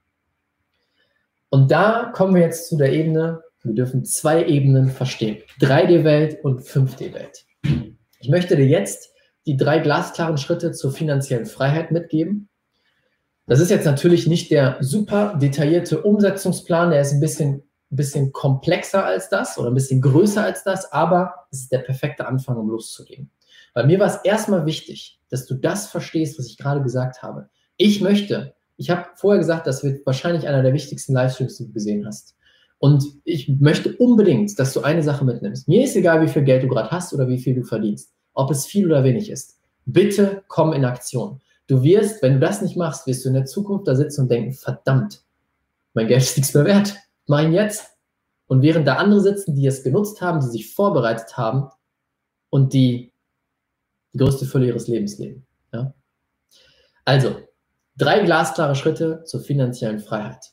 Und da kommen wir jetzt zu der Ebene, wir dürfen 2 Ebenen verstehen. 3D-Welt und 5D-Welt. Ich möchte dir jetzt die 3 glasklaren Schritte zur finanziellen Freiheit mitgeben. Das ist jetzt natürlich nicht der super detaillierte Umsetzungsplan, der ist ein bisschen komplexer als das oder ein bisschen größer als das, aber es ist der perfekte Anfang, um loszugehen. Bei mir war es erstmal wichtig, dass du das verstehst, was ich gerade gesagt habe. Ich habe vorher gesagt, das wird wahrscheinlich einer der wichtigsten Livestreams, die du gesehen hast. Und ich möchte unbedingt, dass du eine Sache mitnimmst. Mir ist egal, wie viel Geld du gerade hast oder wie viel du verdienst, ob es viel oder wenig ist. Bitte komm in Aktion. Du wirst, wenn du das nicht machst, wirst du in der Zukunft da sitzen und denken, verdammt, mein Geld ist nichts mehr wert. Mach ihn jetzt. Und während da andere sitzen, die es genutzt haben, die sich vorbereitet haben und die größte Fülle ihres Lebens leben. Ja? Also, 3 glasklare Schritte zur finanziellen Freiheit.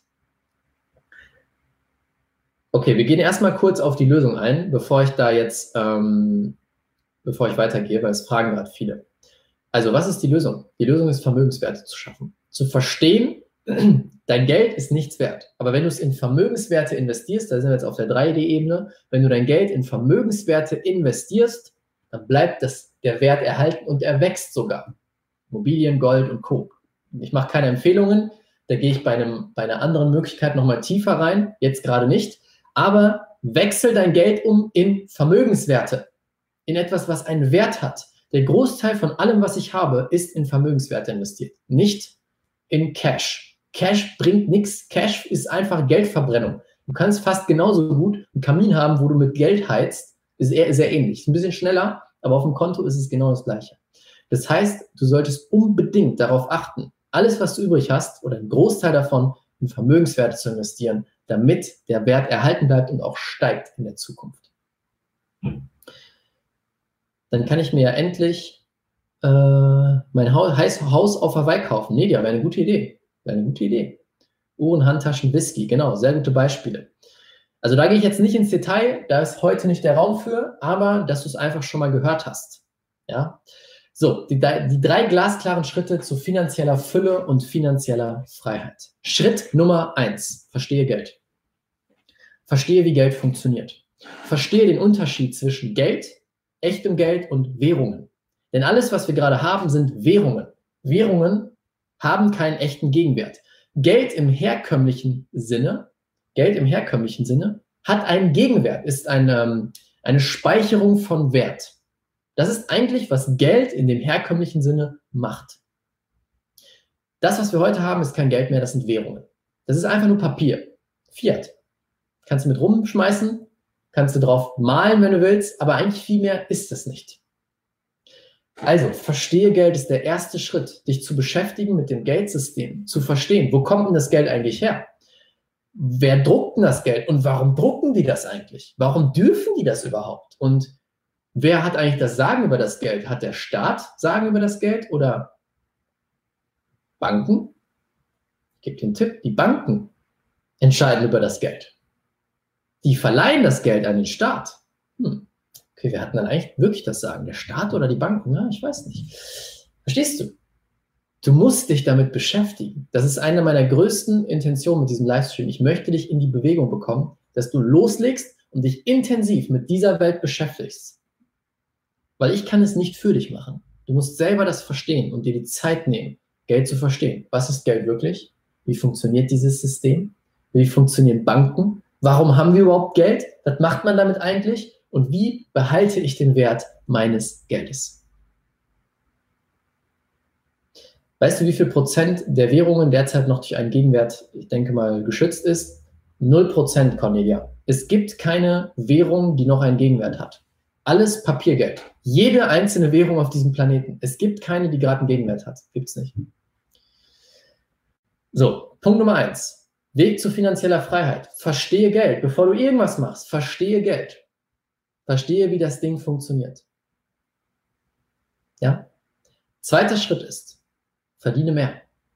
Okay, wir gehen erstmal kurz auf die Lösung ein, bevor ich weitergehe, weil es fragen gerade viele. Also, was ist die Lösung? Die Lösung ist, Vermögenswerte zu schaffen. Zu verstehen, dein Geld ist nichts wert. Aber wenn du es in Vermögenswerte investierst, da sind wir jetzt auf der 3D-Ebene, wenn du dein Geld in Vermögenswerte investierst, dann bleibt der Wert erhalten und er wächst sogar. Immobilien, Gold und Co. Ich mache keine Empfehlungen, da gehe ich bei einer anderen Möglichkeit nochmal tiefer rein, jetzt gerade nicht. Aber wechsel dein Geld um in Vermögenswerte, in etwas, was einen Wert hat. Der Großteil von allem, was ich habe, ist in Vermögenswerte investiert, nicht in Cash. Cash bringt nichts. Cash ist einfach Geldverbrennung. Du kannst fast genauso gut einen Kamin haben, wo du mit Geld heizt. Ist sehr ähnlich. Ist ein bisschen schneller, aber auf dem Konto ist es genau das Gleiche. Das heißt, du solltest unbedingt darauf achten, alles, was du übrig hast, oder einen Großteil davon, in Vermögenswerte zu investieren, damit der Wert erhalten bleibt und auch steigt in der Zukunft. Dann kann ich mir ja endlich mein Haus auf Hawaii kaufen. Nee, wäre eine gute Idee. Uhren, Handtaschen, Whisky, genau, sehr gute Beispiele. Also da gehe ich jetzt nicht ins Detail, da ist heute nicht der Raum für, aber dass du es einfach schon mal gehört hast. Ja? So, die 3 glasklaren Schritte zu finanzieller Fülle und finanzieller Freiheit. Schritt Nummer 1, verstehe Geld. Verstehe, wie Geld funktioniert. Verstehe den Unterschied zwischen Geld, echtem Geld und Währungen. Denn alles, was wir gerade haben, sind Währungen. Währungen haben keinen echten Gegenwert. Geld im herkömmlichen Sinne hat einen Gegenwert, ist eine Speicherung von Wert. Das ist eigentlich, was Geld in dem herkömmlichen Sinne macht. Das, was wir heute haben, ist kein Geld mehr, das sind Währungen. Das ist einfach nur Papier. Fiat. Kannst du mit rumschmeißen, kannst du drauf malen, wenn du willst, aber eigentlich viel mehr ist es nicht. Also, verstehe Geld ist der erste Schritt, dich zu beschäftigen mit dem Geldsystem, zu verstehen, wo kommt denn das Geld eigentlich her? Wer druckt denn das Geld und warum drucken die das eigentlich? Warum dürfen die das überhaupt? Und wer hat eigentlich das Sagen über das Geld? Hat der Staat Sagen über das Geld oder Banken? Ich gebe dir einen Tipp, die Banken entscheiden über das Geld. Die verleihen das Geld an den Staat. Okay, wer hat dann eigentlich wirklich das Sagen? Der Staat oder die Banken? Ja, ich weiß nicht. Verstehst du? Du musst dich damit beschäftigen. Das ist eine meiner größten Intentionen mit diesem Livestream. Ich möchte dich in die Bewegung bekommen, dass du loslegst und dich intensiv mit dieser Welt beschäftigst. Weil ich kann es nicht für dich machen. Du musst selber das verstehen und dir die Zeit nehmen, Geld zu verstehen. Was ist Geld wirklich? Wie funktioniert dieses System? Wie funktionieren Banken? Warum haben wir überhaupt Geld? Was macht man damit eigentlich? Und wie behalte ich den Wert meines Geldes? Weißt du, wie viel Prozent der Währungen derzeit noch durch einen Gegenwert, ich denke mal, geschützt ist? 0%, Cornelia. Es gibt keine Währung, die noch einen Gegenwert hat. Alles Papiergeld. Jede einzelne Währung auf diesem Planeten. Es gibt keine, die gerade einen Gegenwert hat. Gibt es nicht. So, Punkt Nummer 1. Weg zu finanzieller Freiheit. Verstehe Geld. Bevor du irgendwas machst, verstehe Geld. Verstehe, wie das Ding funktioniert. Ja? Zweiter Schritt ist, verdiene mehr.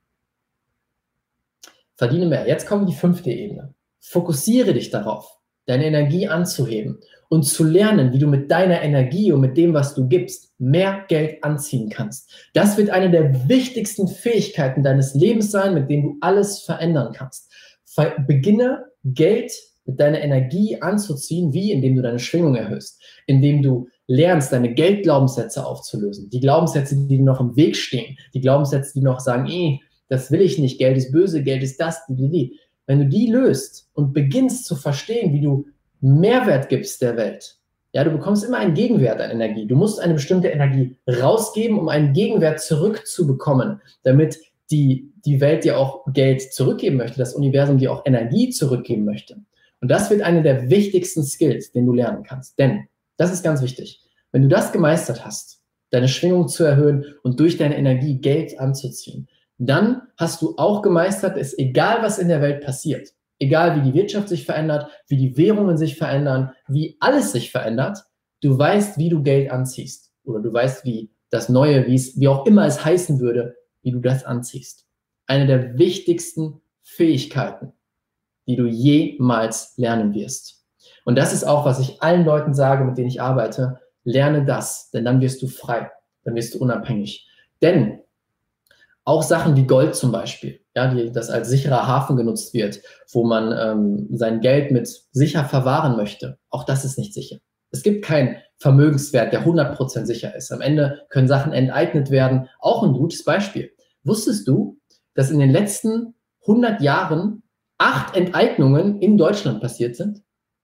Verdiene mehr. Jetzt kommt die 5. Ebene. Fokussiere dich darauf, deine Energie anzuheben und zu lernen, wie du mit deiner Energie und mit dem, was du gibst, mehr Geld anziehen kannst. Das wird eine der wichtigsten Fähigkeiten deines Lebens sein, mit dem du alles verändern kannst. Beginne Geld mit deiner Energie anzuziehen, wie indem du deine Schwingung erhöhst, indem du lernst, deine Geldglaubenssätze aufzulösen, die Glaubenssätze, die dir noch im Weg stehen, die Glaubenssätze, die noch sagen, das will ich nicht, Geld ist böse, Geld ist das, die. Wenn du die löst und beginnst zu verstehen, wie du Mehrwert gibst der Welt, ja, du bekommst immer einen Gegenwert an Energie. Du musst eine bestimmte Energie rausgeben, um einen Gegenwert zurückzubekommen, damit die Welt dir auch Geld zurückgeben möchte, das Universum dir auch Energie zurückgeben möchte. Und das wird einer der wichtigsten Skills, den du lernen kannst. Denn, das ist ganz wichtig, wenn du das gemeistert hast, deine Schwingung zu erhöhen und durch deine Energie Geld anzuziehen, dann hast du auch gemeistert, es egal, was in der Welt passiert, egal wie die Wirtschaft sich verändert, wie die Währungen sich verändern, wie alles sich verändert, du weißt, wie du Geld anziehst. Oder du weißt, wie das Neue, wie auch immer es heißen würde, wie du das anziehst. Eine der wichtigsten Fähigkeiten, die du jemals lernen wirst. Und das ist auch, was ich allen Leuten sage, mit denen ich arbeite, lerne das, denn dann wirst du frei, dann wirst du unabhängig. Denn auch Sachen wie Gold zum Beispiel, ja, das als sicherer Hafen genutzt wird, wo man sein Geld mit sicher verwahren möchte, auch das ist nicht sicher. Es gibt keinen Vermögenswert, der 100% sicher ist. Am Ende können Sachen enteignet werden. Auch ein gutes Beispiel. Wusstest du, dass in den letzten 100 Jahren 8 Enteignungen in Deutschland passiert sind?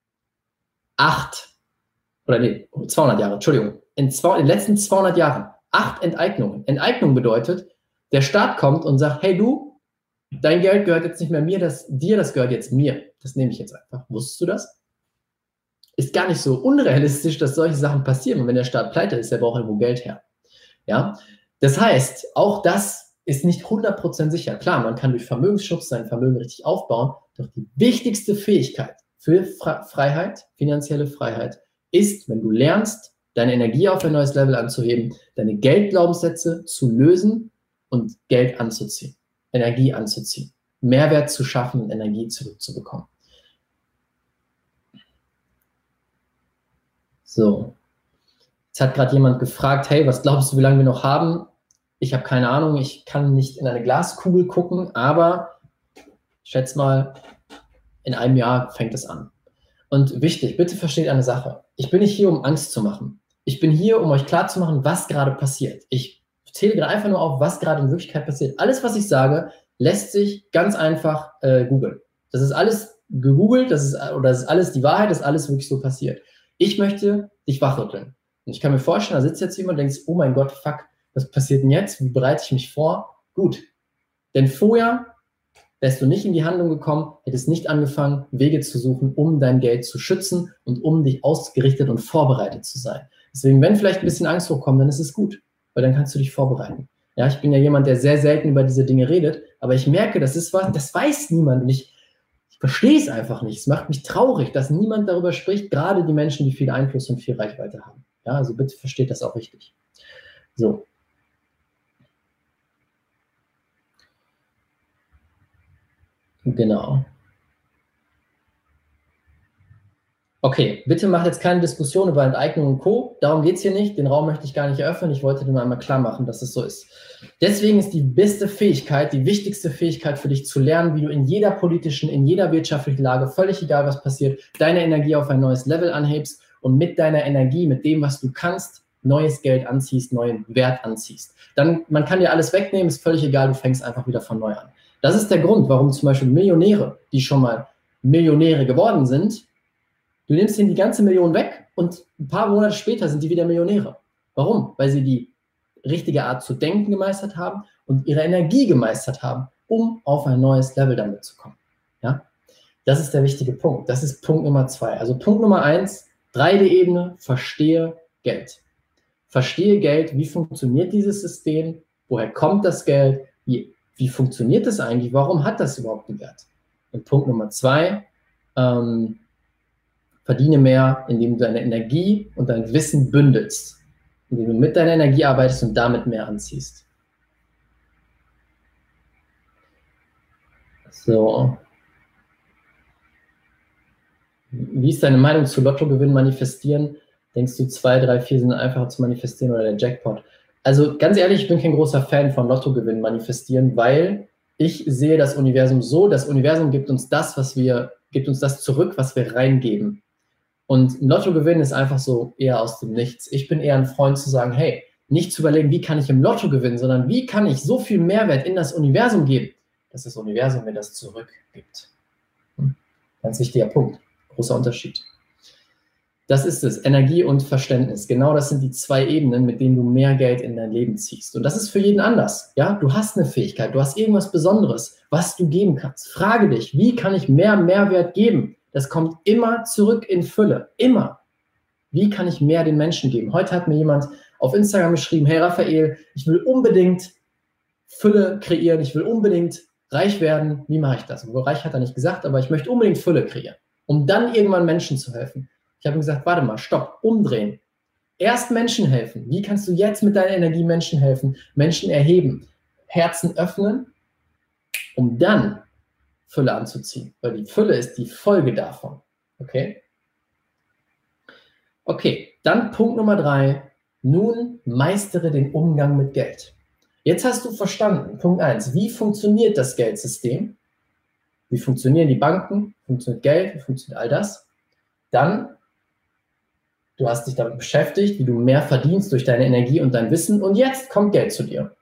8. Oder nee, 200 Jahre, Entschuldigung. In den letzten 200 Jahren 8 Enteignungen. Enteignung bedeutet, der Staat kommt und sagt, hey du, dein Geld gehört jetzt nicht mehr mir, das gehört jetzt mir. Das nehme ich jetzt einfach. Wusstest du das? Ist gar nicht so unrealistisch, dass solche Sachen passieren. Und wenn der Staat pleite ist, der braucht irgendwo Geld her. Ja? Das heißt, auch das ist nicht 100% sicher. Klar, man kann durch Vermögensschutz sein Vermögen richtig aufbauen, doch die wichtigste Fähigkeit für Freiheit, finanzielle Freiheit, ist, wenn du lernst, deine Energie auf ein neues Level anzuheben, deine Geldglaubenssätze zu lösen und Geld anzuziehen, Energie anzuziehen, Mehrwert zu schaffen und Energie zurückzubekommen. So, jetzt hat gerade jemand gefragt, hey, was glaubst du, wie lange wir noch haben? Ich habe keine Ahnung, ich kann nicht in eine Glaskugel gucken, aber ich schätze mal, in einem Jahr fängt es an. Und wichtig, bitte versteht eine Sache. Ich bin nicht hier, um Angst zu machen. Ich bin hier, um euch klarzumachen, was gerade passiert. Ich zähle gerade einfach nur auf, was gerade in Wirklichkeit passiert. Alles, was ich sage, lässt sich ganz einfach googeln. Das ist alles gegoogelt, das ist alles die Wahrheit, das ist alles wirklich so passiert. Ich möchte dich wachrütteln. Und ich kann mir vorstellen, da sitzt jetzt jemand und denkt, oh mein Gott, fuck, was passiert denn jetzt? Wie bereite ich mich vor? Gut. Denn vorher wärst du nicht in die Handlung gekommen, hättest nicht angefangen, Wege zu suchen, um dein Geld zu schützen und um dich ausgerichtet und vorbereitet zu sein. Deswegen, wenn vielleicht ein bisschen Angst hochkommt, dann ist es gut, weil dann kannst du dich vorbereiten. Ja, ich bin ja jemand, der sehr selten über diese Dinge redet, aber ich merke, das ist was, das weiß niemand und ich verstehe es einfach nicht. Es macht mich traurig, dass niemand darüber spricht, gerade die Menschen, die viel Einfluss und viel Reichweite haben. Ja, also bitte versteht das auch richtig. So. Genau. Okay, bitte macht jetzt keine Diskussion über Enteignung und Co. Darum geht es hier nicht. Den Raum möchte ich gar nicht eröffnen. Ich wollte dir nur einmal klar machen, dass es so ist. Deswegen ist die beste Fähigkeit, die wichtigste Fähigkeit für dich zu lernen, wie du in jeder politischen, in jeder wirtschaftlichen Lage, völlig egal was passiert, deine Energie auf ein neues Level anhebst und mit deiner Energie, mit dem, was du kannst, neues Geld anziehst, neuen Wert anziehst. Dann, man kann dir alles wegnehmen, ist völlig egal, du fängst einfach wieder von neu an. Das ist der Grund, warum zum Beispiel Millionäre, die schon mal Millionäre geworden sind, du nimmst ihnen die ganze Million weg und ein paar Monate später sind die wieder Millionäre. Warum? Weil sie die richtige Art zu denken gemeistert haben und ihre Energie gemeistert haben, um auf ein neues Level damit zu kommen. Ja? Das ist der wichtige Punkt. Das ist Punkt Nummer 2. Also Punkt Nummer 1, 3D-Ebene, verstehe Geld. Verstehe Geld, wie funktioniert dieses System, woher kommt das Geld, wie funktioniert das eigentlich, warum hat das überhaupt einen Wert? Und Punkt Nummer 2, verdiene mehr, indem du deine Energie und dein Wissen bündelst, indem du mit deiner Energie arbeitest und damit mehr anziehst. So. Wie ist deine Meinung zu Lottogewinn manifestieren? Denkst du, 2, 3, 4 sind einfacher zu manifestieren oder der Jackpot? Also ganz ehrlich, ich bin kein großer Fan von Lottogewinn manifestieren, weil ich sehe das Universum so, das Universum gibt uns das zurück, was wir reingeben. Und ein Lottogewinn ist einfach so eher aus dem Nichts. Ich bin eher ein Freund zu sagen, hey, nicht zu überlegen, wie kann ich im Lotto gewinnen, sondern wie kann ich so viel Mehrwert in das Universum geben, dass das Universum mir das zurückgibt. Ganz wichtiger Punkt. Großer Unterschied. Das ist es, Energie und Verständnis. Genau das sind die 2 Ebenen, mit denen du mehr Geld in dein Leben ziehst. Und das ist für jeden anders. Ja? Du hast eine Fähigkeit, du hast irgendwas Besonderes, was du geben kannst. Frage dich, wie kann ich mehr Mehrwert geben? Das kommt immer zurück in Fülle. Immer. Wie kann ich mehr den Menschen geben? Heute hat mir jemand auf Instagram geschrieben, hey Raphael, ich will unbedingt Fülle kreieren, ich will unbedingt reich werden. Wie mache ich das? Und reich hat er nicht gesagt, aber ich möchte unbedingt Fülle kreieren, um dann irgendwann Menschen zu helfen. Ich habe ihm gesagt, warte mal, stopp, umdrehen. Erst Menschen helfen. Wie kannst du jetzt mit deiner Energie Menschen helfen, Menschen erheben, Herzen öffnen, um dann Fülle anzuziehen? Weil die Fülle ist die Folge davon. Okay? Okay, dann Punkt Nummer 3. Nun meistere den Umgang mit Geld. Jetzt hast du verstanden, Punkt 1, wie funktioniert das Geldsystem? Wie funktionieren die Banken? Wie funktioniert Geld? Wie funktioniert all das? Dann, du hast dich damit beschäftigt, wie du mehr verdienst durch deine Energie und dein Wissen. Und jetzt kommt Geld zu dir.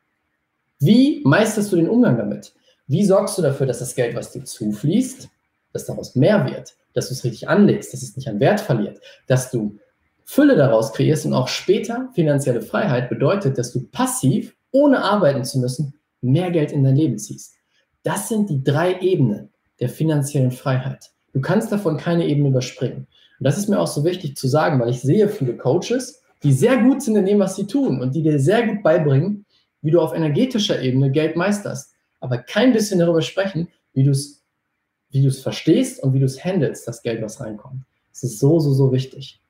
Wie meisterst du den Umgang damit? Wie sorgst du dafür, dass das Geld, was dir zufließt, dass daraus mehr wird, dass du es richtig anlegst, dass es nicht an Wert verliert, dass du Fülle daraus kreierst und auch später finanzielle Freiheit bedeutet, dass du passiv, ohne arbeiten zu müssen, mehr Geld in dein Leben ziehst. Das sind die 3 Ebenen der finanziellen Freiheit. Du kannst davon keine Ebene überspringen. Und das ist mir auch so wichtig zu sagen, weil ich sehe viele Coaches, die sehr gut sind in dem, was sie tun und die dir sehr gut beibringen, wie du auf energetischer Ebene Geld meisterst, aber kein bisschen darüber sprechen, wie du es verstehst und wie du es handelst, das Geld, was reinkommt. Das ist so, so, so wichtig.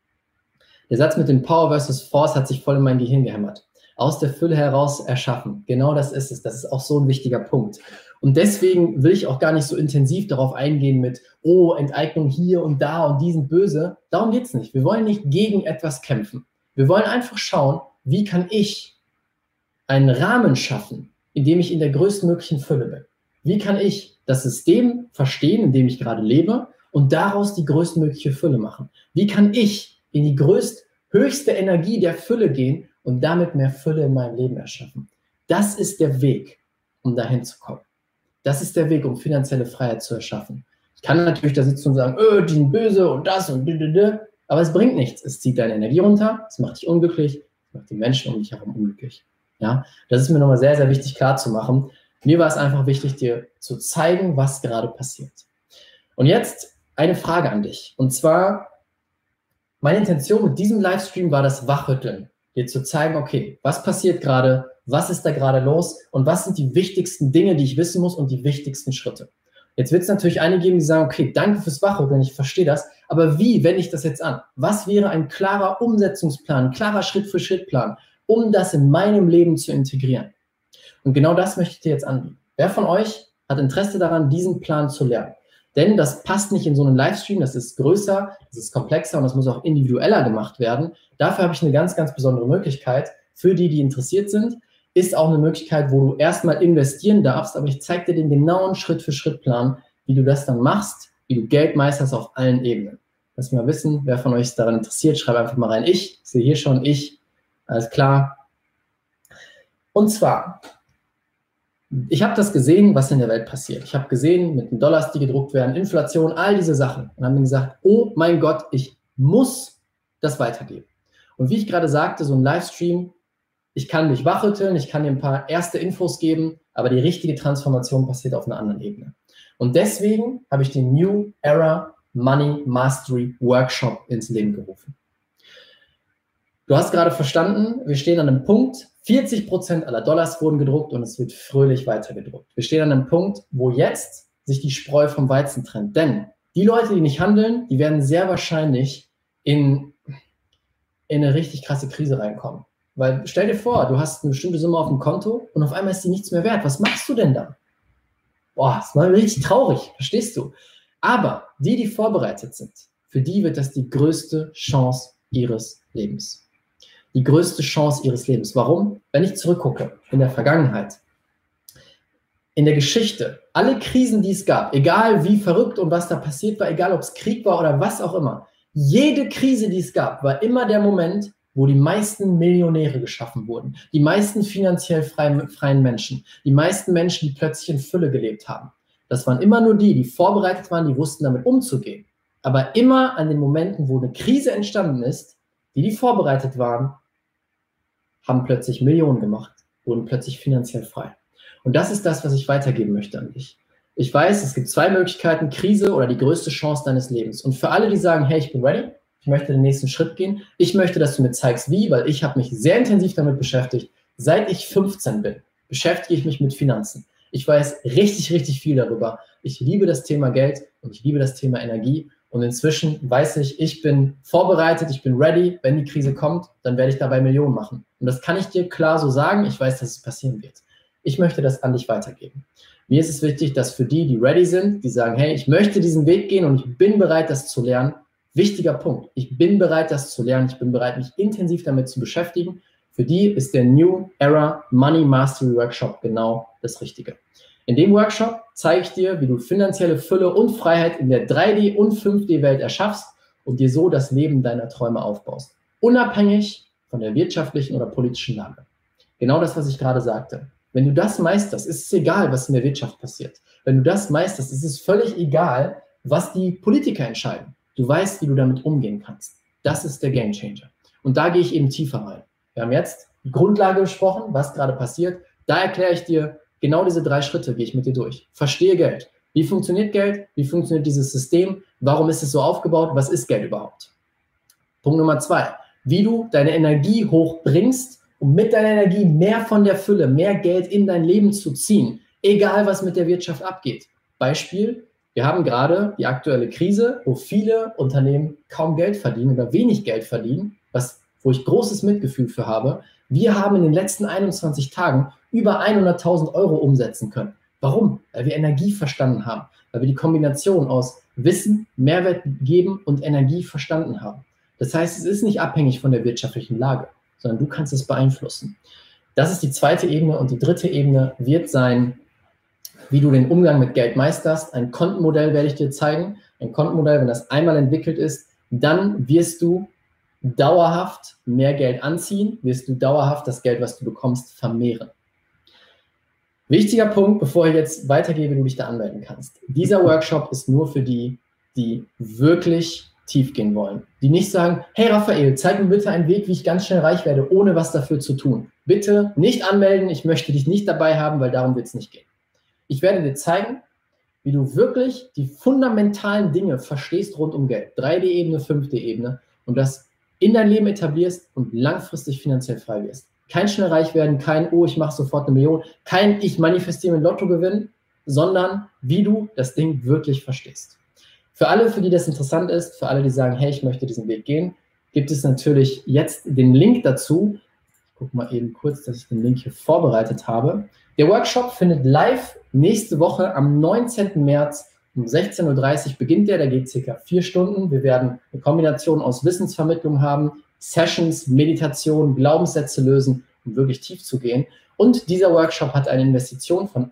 Der Satz mit dem Power versus Force hat sich voll in mein Gehirn gehämmert. Aus der Fülle heraus erschaffen. Genau das ist es. Das ist auch so ein wichtiger Punkt. Und deswegen will ich auch gar nicht so intensiv darauf eingehen mit, oh, Enteignung hier und da und die sind böse. Darum geht es nicht. Wir wollen nicht gegen etwas kämpfen. Wir wollen einfach schauen, wie kann ich einen Rahmen schaffen, in dem ich in der größtmöglichen Fülle bin. Wie kann ich das System verstehen, in dem ich gerade lebe und daraus die größtmögliche Fülle machen? Wie kann ich in die höchste Energie der Fülle gehen und damit mehr Fülle in meinem Leben erschaffen? Das ist der Weg, um dahin zu kommen. Das ist der Weg, um finanzielle Freiheit zu erschaffen. Ich kann natürlich da sitzen und sagen, die sind böse und das und aber es bringt nichts. Es zieht deine Energie runter, es macht dich unglücklich, es macht die Menschen um dich herum unglücklich. Ja, das ist mir nochmal sehr, sehr wichtig klar zu machen. Mir war es einfach wichtig, dir zu zeigen, was gerade passiert. Und jetzt eine Frage an dich. Und zwar, meine Intention mit diesem Livestream war das Wachrütteln. Dir zu zeigen, okay, was passiert gerade, was ist da gerade los und was sind die wichtigsten Dinge, die ich wissen muss und die wichtigsten Schritte. Jetzt wird es natürlich einige geben, die sagen, okay, danke fürs Wachrütteln, ich verstehe das, aber wie wende ich das jetzt an? Was wäre ein klarer Umsetzungsplan, ein klarer Schritt-für-Schritt-Plan, um das in meinem Leben zu integrieren? Und genau das möchte ich dir jetzt anbieten. Wer von euch hat Interesse daran, diesen Plan zu lernen? Denn das passt nicht in so einen Livestream, das ist größer, das ist komplexer und das muss auch individueller gemacht werden. Dafür habe ich eine ganz, ganz besondere Möglichkeit. Für die, die interessiert sind, ist auch eine Möglichkeit, wo du erstmal investieren darfst, aber ich zeige dir den genauen Schritt-für-Schritt-Plan, wie du das dann machst, wie du Geld meisterst auf allen Ebenen. Lass mich mal wissen, wer von euch ist daran interessiert, schreibe einfach mal rein. Ich sehe hier schon ich, alles klar. Und zwar, ich habe das gesehen, was in der Welt passiert. Ich habe gesehen, mit den Dollars, die gedruckt werden, Inflation, all diese Sachen. Und habe mir gesagt, oh mein Gott, ich muss das weitergeben. Und wie ich gerade sagte, so ein Livestream, ich kann dich wachrütteln, ich kann dir ein paar erste Infos geben, aber die richtige Transformation passiert auf einer anderen Ebene. Und deswegen habe ich den New Era Money Mastery Workshop ins Leben gerufen. Du hast gerade verstanden, wir stehen an einem Punkt, 40% aller Dollars wurden gedruckt und es wird fröhlich weiter gedruckt. Wir stehen an einem Punkt, wo jetzt sich die Spreu vom Weizen trennt. Denn die Leute, die nicht handeln, die werden sehr wahrscheinlich in eine richtig krasse Krise reinkommen. Weil stell dir vor, du hast eine bestimmte Summe auf dem Konto und auf einmal ist die nichts mehr wert. Was machst du denn da? Boah, das ist mal richtig traurig, verstehst du? Aber die vorbereitet sind, für die wird das die größte Chance ihres Lebens. Die größte Chance ihres Lebens. Warum? Wenn ich zurückgucke in der Vergangenheit, in der Geschichte, alle Krisen, die es gab, egal wie verrückt und was da passiert war, egal ob es Krieg war oder was auch immer, jede Krise, die es gab, war immer der Moment, wo die meisten Millionäre geschaffen wurden, die meisten finanziell freien Menschen, die meisten Menschen, die plötzlich in Fülle gelebt haben. Das waren immer nur die vorbereitet waren, die wussten, damit umzugehen. Aber immer an den Momenten, wo eine Krise entstanden ist, die vorbereitet waren, haben plötzlich Millionen gemacht, wurden plötzlich finanziell frei. Und das ist das, was ich weitergeben möchte an dich. Ich weiß, es gibt zwei Möglichkeiten, Krise oder die größte Chance deines Lebens. Und für alle, die sagen, hey, ich bin ready, ich möchte den nächsten Schritt gehen, ich möchte, dass du mir zeigst, wie, weil ich habe mich sehr intensiv damit beschäftigt. Seit ich 15 bin, beschäftige ich mich mit Finanzen. Ich weiß richtig, richtig viel darüber. Ich liebe das Thema Geld und ich liebe das Thema Energie. Und inzwischen weiß ich, ich bin vorbereitet, ich bin ready. Wenn die Krise kommt, dann werde ich dabei Millionen machen. Und das kann ich dir klar so sagen. Ich weiß, dass es passieren wird. Ich möchte das an dich weitergeben. Mir ist es wichtig, dass für die ready sind, die sagen, hey, ich möchte diesen Weg gehen und ich bin bereit, das zu lernen. Wichtiger Punkt. Ich bin bereit, das zu lernen. Ich bin bereit, mich intensiv damit zu beschäftigen. Für die ist der New Era Money Mastery Workshop genau das Richtige. In dem Workshop zeige ich dir, wie du finanzielle Fülle und Freiheit in der 3D- und 5D-Welt erschaffst und dir so das Leben deiner Träume aufbaust. Unabhängig von der wirtschaftlichen oder politischen Lage. Genau das, was ich gerade sagte. Wenn du das meisterst, ist es egal, was in der Wirtschaft passiert. Wenn du das meisterst, ist es völlig egal, was die Politiker entscheiden. Du weißt, wie du damit umgehen kannst. Das ist der Gamechanger. Und da gehe ich eben tiefer rein. Wir haben jetzt die Grundlage besprochen, was gerade passiert. Da erkläre ich dir genau diese 3 Schritte, gehe ich mit dir durch. Verstehe Geld. Wie funktioniert Geld? Wie funktioniert dieses System? Warum ist es so aufgebaut? Was ist Geld überhaupt? Punkt Nummer 2. Wie du deine Energie hochbringst, um mit deiner Energie mehr von der Fülle, mehr Geld in dein Leben zu ziehen. Egal, was mit der Wirtschaft abgeht. Beispiel, wir haben gerade die aktuelle Krise, wo viele Unternehmen kaum Geld verdienen oder wenig Geld verdienen, wo ich großes Mitgefühl für habe. Wir haben in den letzten 21 Tagen über 100.000 Euro umsetzen können. Warum? Weil wir Energie verstanden haben. Weil wir die Kombination aus Wissen, Mehrwert geben und Energie verstanden haben. Das heißt, es ist nicht abhängig von der wirtschaftlichen Lage, sondern du kannst es beeinflussen. Das ist die 2. Ebene und die 3. Ebene wird sein, wie du den Umgang mit Geld meisterst. Ein Kontenmodell werde ich dir zeigen. Ein Kontenmodell, wenn das einmal entwickelt ist, dann wirst du dauerhaft mehr Geld anziehen, wirst du dauerhaft das Geld, was du bekommst, vermehren. Wichtiger Punkt, bevor ich jetzt weitergehe, wie du dich da anmelden kannst. Dieser Workshop ist nur für die, die wirklich tief gehen wollen. Die nicht sagen, hey Raphael, zeig mir bitte einen Weg, wie ich ganz schnell reich werde, ohne was dafür zu tun. Bitte nicht anmelden, ich möchte dich nicht dabei haben, weil darum wird es nicht gehen. Ich werde dir zeigen, wie du wirklich die fundamentalen Dinge verstehst rund um Geld. 3D-Ebene, 5D-Ebene und das in dein Leben etablierst und langfristig finanziell frei wirst. Kein schnell reich werden, kein, oh, ich mache sofort 1 Million, kein, ich manifestiere mit Lottogewinn, sondern wie du das Ding wirklich verstehst. Für alle, für die das interessant ist, für alle, die sagen, hey, ich möchte diesen Weg gehen, gibt es natürlich jetzt den Link dazu. Ich gucke mal eben kurz, dass ich den Link hier vorbereitet habe. Der Workshop findet live nächste Woche am 19. März Um 16:30 Uhr beginnt der geht circa 4 Stunden. Wir werden eine Kombination aus Wissensvermittlung haben, Sessions, Meditation, Glaubenssätze lösen, um wirklich tief zu gehen. Und dieser Workshop hat eine Investition von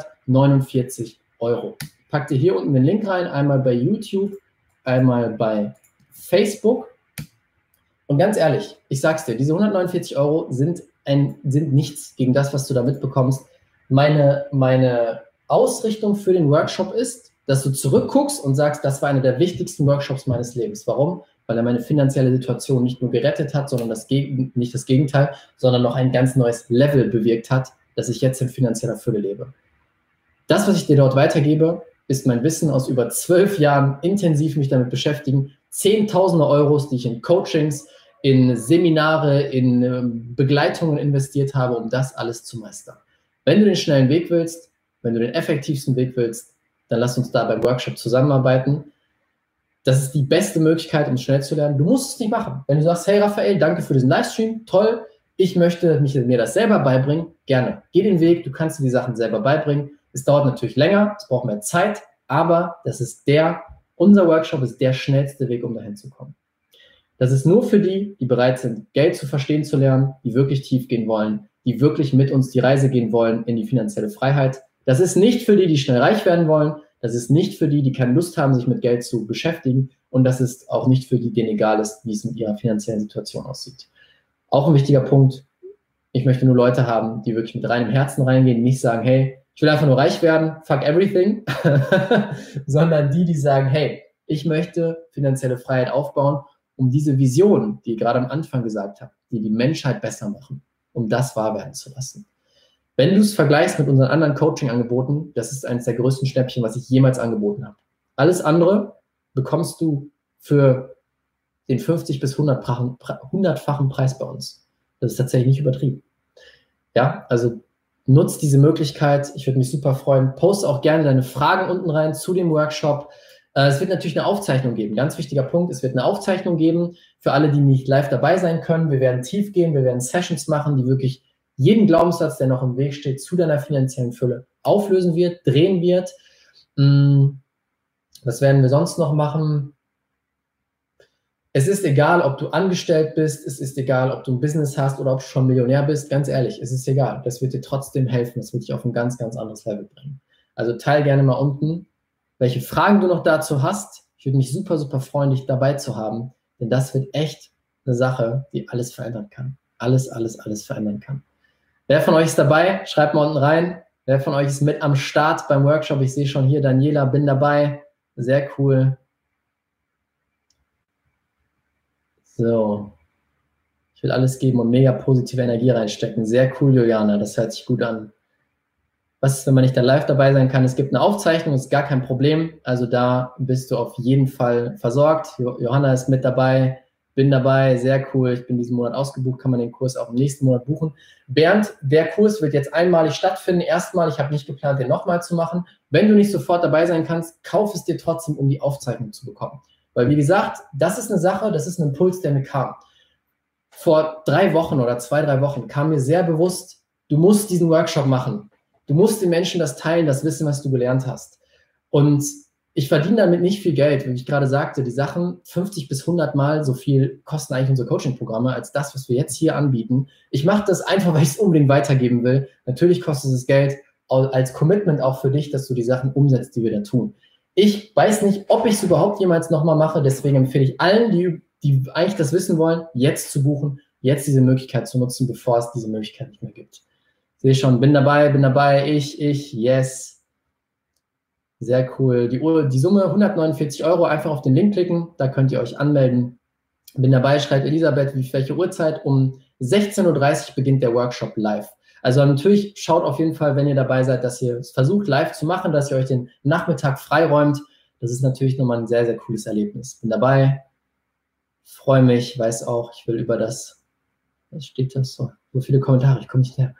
149 €. Packt ihr hier unten den Link rein, einmal bei YouTube, einmal bei Facebook. Und ganz ehrlich, ich sag's dir, diese 149 € sind nichts gegen das, was du da mitbekommst. Meine Ausrichtung für den Workshop ist, dass du zurückguckst und sagst, das war einer der wichtigsten Workshops meines Lebens. Warum? Weil er meine finanzielle Situation nicht nur gerettet hat, sondern nicht das Gegenteil, sondern noch ein ganz neues Level bewirkt hat, dass ich jetzt in finanzieller Fülle lebe. Das, was ich dir dort weitergebe, ist mein Wissen aus über 12 Jahren intensiv mich damit beschäftigen, Zehntausende Euros, die ich in Coachings, in Seminare, in Begleitungen investiert habe, um das alles zu meistern. Wenn du den schnellen Weg willst, wenn du den effektivsten Weg willst, dann lass uns da beim Workshop zusammenarbeiten. Das ist die beste Möglichkeit, um schnell zu lernen. Du musst es nicht machen. Wenn du sagst, hey Raphael, danke für diesen Livestream, toll, ich möchte mir das selber beibringen, gerne. Geh den Weg, du kannst dir die Sachen selber beibringen. Es dauert natürlich länger, es braucht mehr Zeit, aber unser Workshop ist der schnellste Weg, um dahin zu kommen. Das ist nur für die, die bereit sind, Geld zu verstehen zu lernen, die wirklich tief gehen wollen, die wirklich mit uns die Reise gehen wollen in die finanzielle Freiheit. Das ist nicht für die, die schnell reich werden wollen. Das ist nicht für die, die keine Lust haben, sich mit Geld zu beschäftigen. Und das ist auch nicht für die, denen egal ist, wie es mit ihrer finanziellen Situation aussieht. Auch ein wichtiger Punkt. Ich möchte nur Leute haben, die wirklich mit reinem Herzen reingehen, die nicht sagen, hey, ich will einfach nur reich werden, fuck everything, sondern die sagen, hey, ich möchte finanzielle Freiheit aufbauen, um diese Vision, die ich gerade am Anfang gesagt habe, die Menschheit besser machen, um das wahr werden zu lassen. Wenn du es vergleichst mit unseren anderen Coaching-Angeboten, das ist eines der größten Schnäppchen, was ich jemals angeboten habe. Alles andere bekommst du für den 50- bis 100-fachen Preis bei uns. Das ist tatsächlich nicht übertrieben. Ja, also nutzt diese Möglichkeit. Ich würde mich super freuen. Poste auch gerne deine Fragen unten rein zu dem Workshop. Es wird natürlich eine Aufzeichnung geben. Ganz wichtiger Punkt, es wird eine Aufzeichnung geben für alle, die nicht live dabei sein können. Wir werden tief gehen, wir werden Sessions machen, die wirklich jeden Glaubenssatz, der noch im Weg steht, zu deiner finanziellen Fülle auflösen wird, drehen wird. Was werden wir sonst noch machen? Es ist egal, ob du angestellt bist, es ist egal, ob du ein Business hast oder ob du schon Millionär bist. Ganz ehrlich, es ist egal. Das wird dir trotzdem helfen. Das wird dich auf ein ganz, ganz anderes Level bringen. Also teil gerne mal unten, welche Fragen du noch dazu hast. Ich würde mich super, super freuen, dich dabei zu haben, denn das wird echt eine Sache, die alles verändern kann. Alles verändern kann. Wer von euch ist dabei? Schreibt mal unten rein. Wer von euch ist mit am Start beim Workshop? Ich sehe schon hier Daniela, bin dabei. Sehr cool. So. Ich will alles geben und mega positive Energie reinstecken. Sehr cool, Juliana. Das hört sich gut an. Was ist, wenn man nicht da live dabei sein kann? Es gibt eine Aufzeichnung, ist gar kein Problem. Also da bist du auf jeden Fall versorgt. Johanna ist mit dabei. Bin dabei, sehr cool. Ich bin diesen Monat ausgebucht, kann man den Kurs auch im nächsten Monat buchen. Bernd, der Kurs wird jetzt einmalig stattfinden. Erstmal, ich habe nicht geplant, den nochmal zu machen. Wenn du nicht sofort dabei sein kannst, kauf es dir trotzdem, um die Aufzeichnung zu bekommen. Weil, wie gesagt, das ist eine Sache, das ist ein Impuls, der mir kam. Vor 3 Wochen oder 2-3 Wochen kam mir sehr bewusst, du musst diesen Workshop machen. Du musst den Menschen das teilen, das Wissen, was du gelernt hast. Und ich verdiene damit nicht viel Geld, wie ich gerade sagte, die Sachen 50 bis 100 Mal so viel kosten eigentlich unsere Coaching-Programme als das, was wir jetzt hier anbieten. Ich mache das einfach, weil ich es unbedingt weitergeben will. Natürlich kostet es Geld als Commitment auch für dich, dass du die Sachen umsetzt, die wir da tun. Ich weiß nicht, ob ich es überhaupt jemals nochmal mache, deswegen empfehle ich allen, die eigentlich das wissen wollen, jetzt zu buchen, jetzt diese Möglichkeit zu nutzen, bevor es diese Möglichkeit nicht mehr gibt. Sehe schon, bin dabei, ich, yes. Sehr cool. Die Summe 149 €, einfach auf den Link klicken, da könnt ihr euch anmelden. Bin dabei, schreibt Elisabeth, welche Uhrzeit? Um 16:30 Uhr beginnt der Workshop live. Also natürlich schaut auf jeden Fall, wenn ihr dabei seid, dass ihr es versucht live zu machen, dass ihr euch den Nachmittag freiräumt. Das ist natürlich nochmal ein sehr, sehr cooles Erlebnis. Bin dabei, freue mich, weiß auch, ich will über das, was steht das so? So viele Kommentare, ich komme nicht her.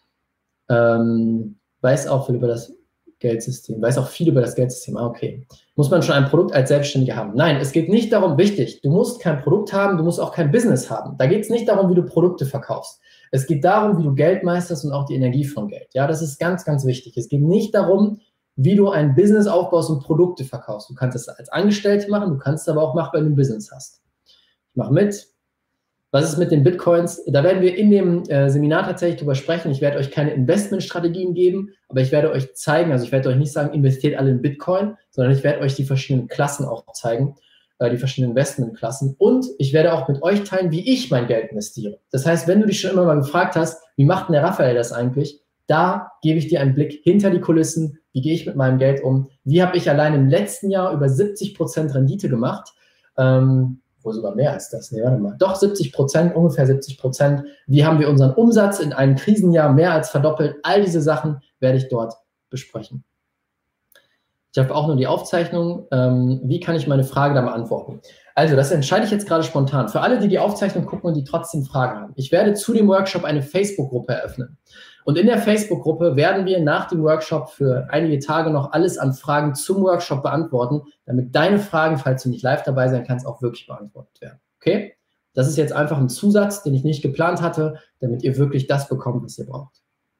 Weiß auch viel über das Geldsystem, weiß auch viel über das Geldsystem. Okay. Muss man schon ein Produkt als Selbstständiger haben? Nein, es geht nicht darum, wichtig, du musst kein Produkt haben, du musst auch kein Business haben. Da geht es nicht darum, wie du Produkte verkaufst. Es geht darum, wie du Geld meisterst und auch die Energie von Geld. Ja, das ist ganz, ganz wichtig. Es geht nicht darum, wie du ein Business aufbaust und Produkte verkaufst. Du kannst das als Angestellte machen, du kannst es aber auch machen, wenn du ein Business hast. Ich mache mit. Was ist mit den Bitcoins? Da werden wir in dem Seminar tatsächlich drüber sprechen. Ich werde euch keine Investmentstrategien geben, aber ich werde euch zeigen, also ich werde euch nicht sagen, investiert alle in Bitcoin, sondern ich werde euch die verschiedenen Klassen auch zeigen, die verschiedenen Investmentklassen. Und ich werde auch mit euch teilen, wie ich mein Geld investiere. Das heißt, wenn du dich schon immer mal gefragt hast, wie macht denn der Raphael das eigentlich? Da gebe ich dir einen Blick hinter die Kulissen. Wie gehe ich mit meinem Geld um? Wie habe ich allein im letzten Jahr über 70% Rendite gemacht? Wohl sogar mehr als das. Nee, warte mal. Doch 70%, ungefähr 70%. Wie haben wir unseren Umsatz in einem Krisenjahr mehr als verdoppelt? All diese Sachen werde ich dort besprechen. Ich habe auch nur die Aufzeichnung. Wie kann ich meine Frage da beantworten? Also, das entscheide ich jetzt gerade spontan. Für alle, die die Aufzeichnung gucken und die trotzdem Fragen haben. Ich werde zu dem Workshop eine Facebook-Gruppe eröffnen. Und in der Facebook-Gruppe werden wir nach dem Workshop für einige Tage noch alles an Fragen zum Workshop beantworten, damit deine Fragen, falls du nicht live dabei sein kannst, auch wirklich beantwortet werden. Okay? Das ist jetzt einfach ein Zusatz, den ich nicht geplant hatte, damit ihr wirklich das bekommt, was ihr braucht.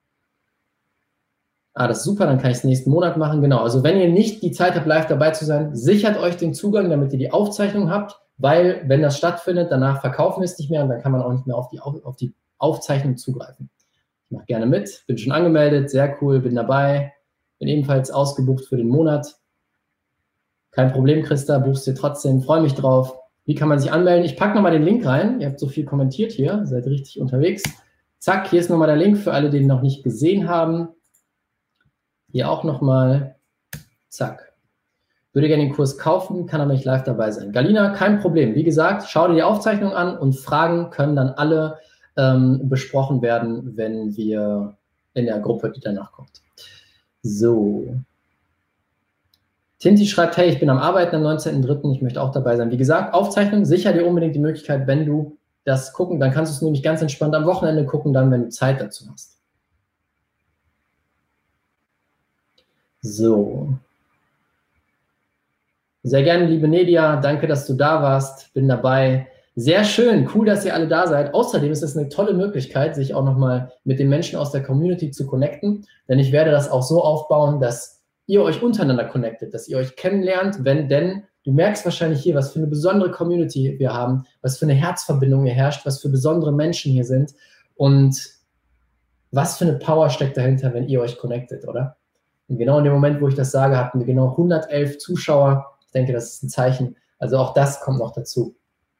Das ist super, dann kann ich es nächsten Monat machen. Genau, also wenn ihr nicht die Zeit habt, live dabei zu sein, sichert euch den Zugang, damit ihr die Aufzeichnung habt, weil wenn das stattfindet, danach verkaufen wir es nicht mehr und dann kann man auch nicht mehr auf die Aufzeichnung zugreifen. Ich mache gerne mit, bin schon angemeldet, sehr cool, bin dabei, bin ebenfalls ausgebucht für den Monat. Kein Problem, Christa, buchst dir trotzdem, freue mich drauf. Wie kann man sich anmelden? Ich packe nochmal den Link rein, ihr habt so viel kommentiert hier, seid richtig unterwegs. Zack, hier ist nochmal der Link für alle, die ihn noch nicht gesehen haben. Hier auch nochmal, zack. Würde gerne den Kurs kaufen, kann aber nicht live dabei sein. Galina, kein Problem. Wie gesagt, schau dir die Aufzeichnung an und Fragen können dann alle besprochen werden, wenn wir in der Gruppe, die danach kommt. So. Tinti schreibt, hey, ich bin am Arbeiten am 19.03., ich möchte auch dabei sein. Wie gesagt, Aufzeichnung, sicher dir unbedingt die Möglichkeit, wenn du das gucken, dann kannst du es nämlich ganz entspannt am Wochenende gucken, dann, wenn du Zeit dazu hast. So. Sehr gerne, liebe Nedia, danke, dass du da warst, bin dabei. Sehr schön, cool, dass ihr alle da seid. Außerdem ist es eine tolle Möglichkeit, sich auch nochmal mit den Menschen aus der Community zu connecten, denn ich werde das auch so aufbauen, dass ihr euch untereinander connectet, dass ihr euch kennenlernt, denn du merkst wahrscheinlich hier, was für eine besondere Community wir haben, was für eine Herzverbindung hier herrscht, was für besondere Menschen hier sind und was für eine Power steckt dahinter, wenn ihr euch connectet, oder? Und genau in dem Moment, wo ich das sage, hatten wir genau 111 Zuschauer. Ich denke, das ist ein Zeichen. Also auch das kommt noch dazu.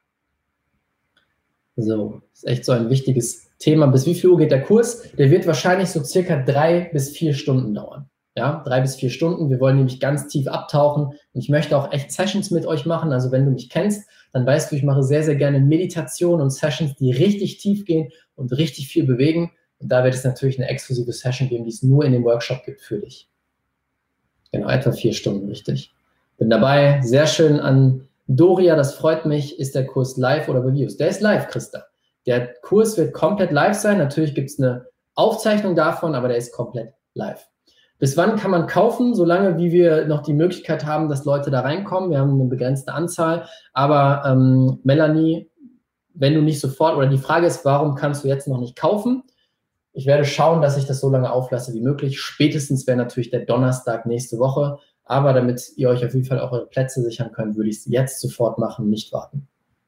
So, ist echt so ein wichtiges Thema. Bis wie viel Uhr geht der Kurs? Der wird wahrscheinlich so circa 3 bis 4 Stunden dauern. Ja, 3 bis 4 Stunden. Wir wollen nämlich ganz tief abtauchen. Und ich möchte auch echt Sessions mit euch machen. Also wenn du mich kennst, dann weißt du, ich mache sehr, sehr gerne Meditationen und Sessions, die richtig tief gehen und richtig viel bewegen. Und da wird es natürlich eine exklusive Session geben, die es nur in dem Workshop gibt für dich. Genau, etwa 4 Stunden, richtig. Bin dabei. Sehr schön an Doria, das freut mich. Ist der Kurs live oder bei Videos? Der ist live, Christa. Der Kurs wird komplett live sein. Natürlich gibt es eine Aufzeichnung davon, aber der ist komplett live. Bis wann kann man kaufen? Solange wie wir noch die Möglichkeit haben, dass Leute da reinkommen. Wir haben eine begrenzte Anzahl. Aber Melanie, wenn du nicht sofort, oder die Frage ist, warum kannst du jetzt noch nicht kaufen? Ich werde schauen, dass ich das so lange auflasse wie möglich. Spätestens wäre natürlich der Donnerstag nächste Woche. Aber damit ihr euch auf jeden Fall auch eure Plätze sichern könnt, würde ich es jetzt sofort machen, nicht warten.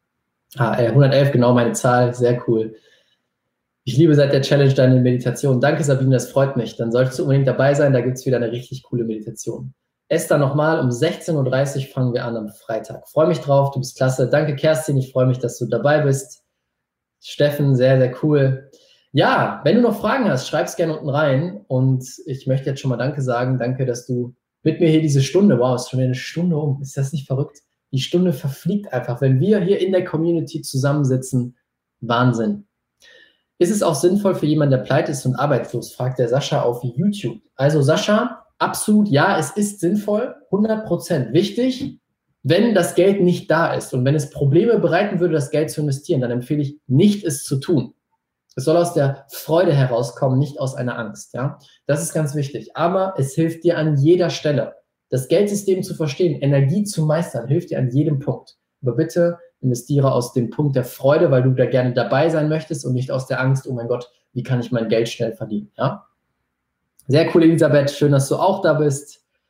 111, genau meine Zahl, sehr cool. Ich liebe seit der Challenge deine Meditation. Danke, Sabine, das freut mich. Dann solltest du unbedingt dabei sein, da gibt es wieder eine richtig coole Meditation. Esther, nochmal, um 16.30 Uhr fangen wir an am Freitag. Freue mich drauf, du bist klasse. Danke, Kerstin, ich freue mich, dass du dabei bist. Steffen, sehr, sehr cool. Ja, wenn du noch Fragen hast, schreib es gerne unten rein. Und ich möchte jetzt schon mal Danke sagen. Danke, dass du mit mir hier diese Stunde, wow, ist schon wieder eine Stunde um, ist das nicht verrückt? Die Stunde verfliegt einfach, wenn wir hier in der Community zusammensitzen, Wahnsinn. Ist es auch sinnvoll für jemanden, der pleite ist und arbeitslos, fragt der Sascha auf YouTube. Also Sascha, absolut ja, es ist sinnvoll, 100% wichtig, wenn das Geld nicht da ist und wenn es Probleme bereiten würde, das Geld zu investieren, dann empfehle ich nicht, es zu tun. Es soll aus der Freude herauskommen, nicht aus einer Angst. Ja? Das ist ganz wichtig. Aber es hilft dir an jeder Stelle. Das Geldsystem zu verstehen, Energie zu meistern, hilft dir an jedem Punkt. Aber bitte investiere aus dem Punkt der Freude, weil du da gerne dabei sein möchtest und nicht aus der Angst, oh mein Gott, wie kann ich mein Geld schnell verdienen. Ja? Sehr cool, Elisabeth. Schön, dass du auch da bist.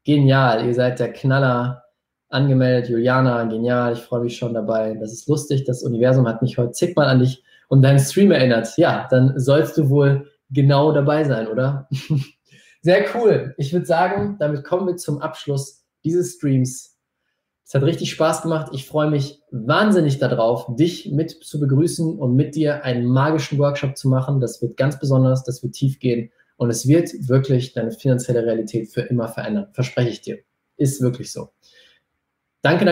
Genial, ihr seid der Knaller. Angemeldet, Juliana, genial, ich freue mich schon dabei. Das ist lustig, das Universum hat mich heute zigmal an dich und deinen Stream erinnert. Ja, dann sollst du wohl genau dabei sein, oder? Sehr cool. Ich würde sagen, damit kommen wir zum Abschluss dieses Streams. Es hat richtig Spaß gemacht. Ich freue mich wahnsinnig darauf, dich mit zu begrüßen und mit dir einen magischen Workshop zu machen. Das wird ganz besonders, das wird tief gehen und es wird wirklich deine finanzielle Realität für immer verändern. Verspreche ich dir. Ist wirklich so. Danke.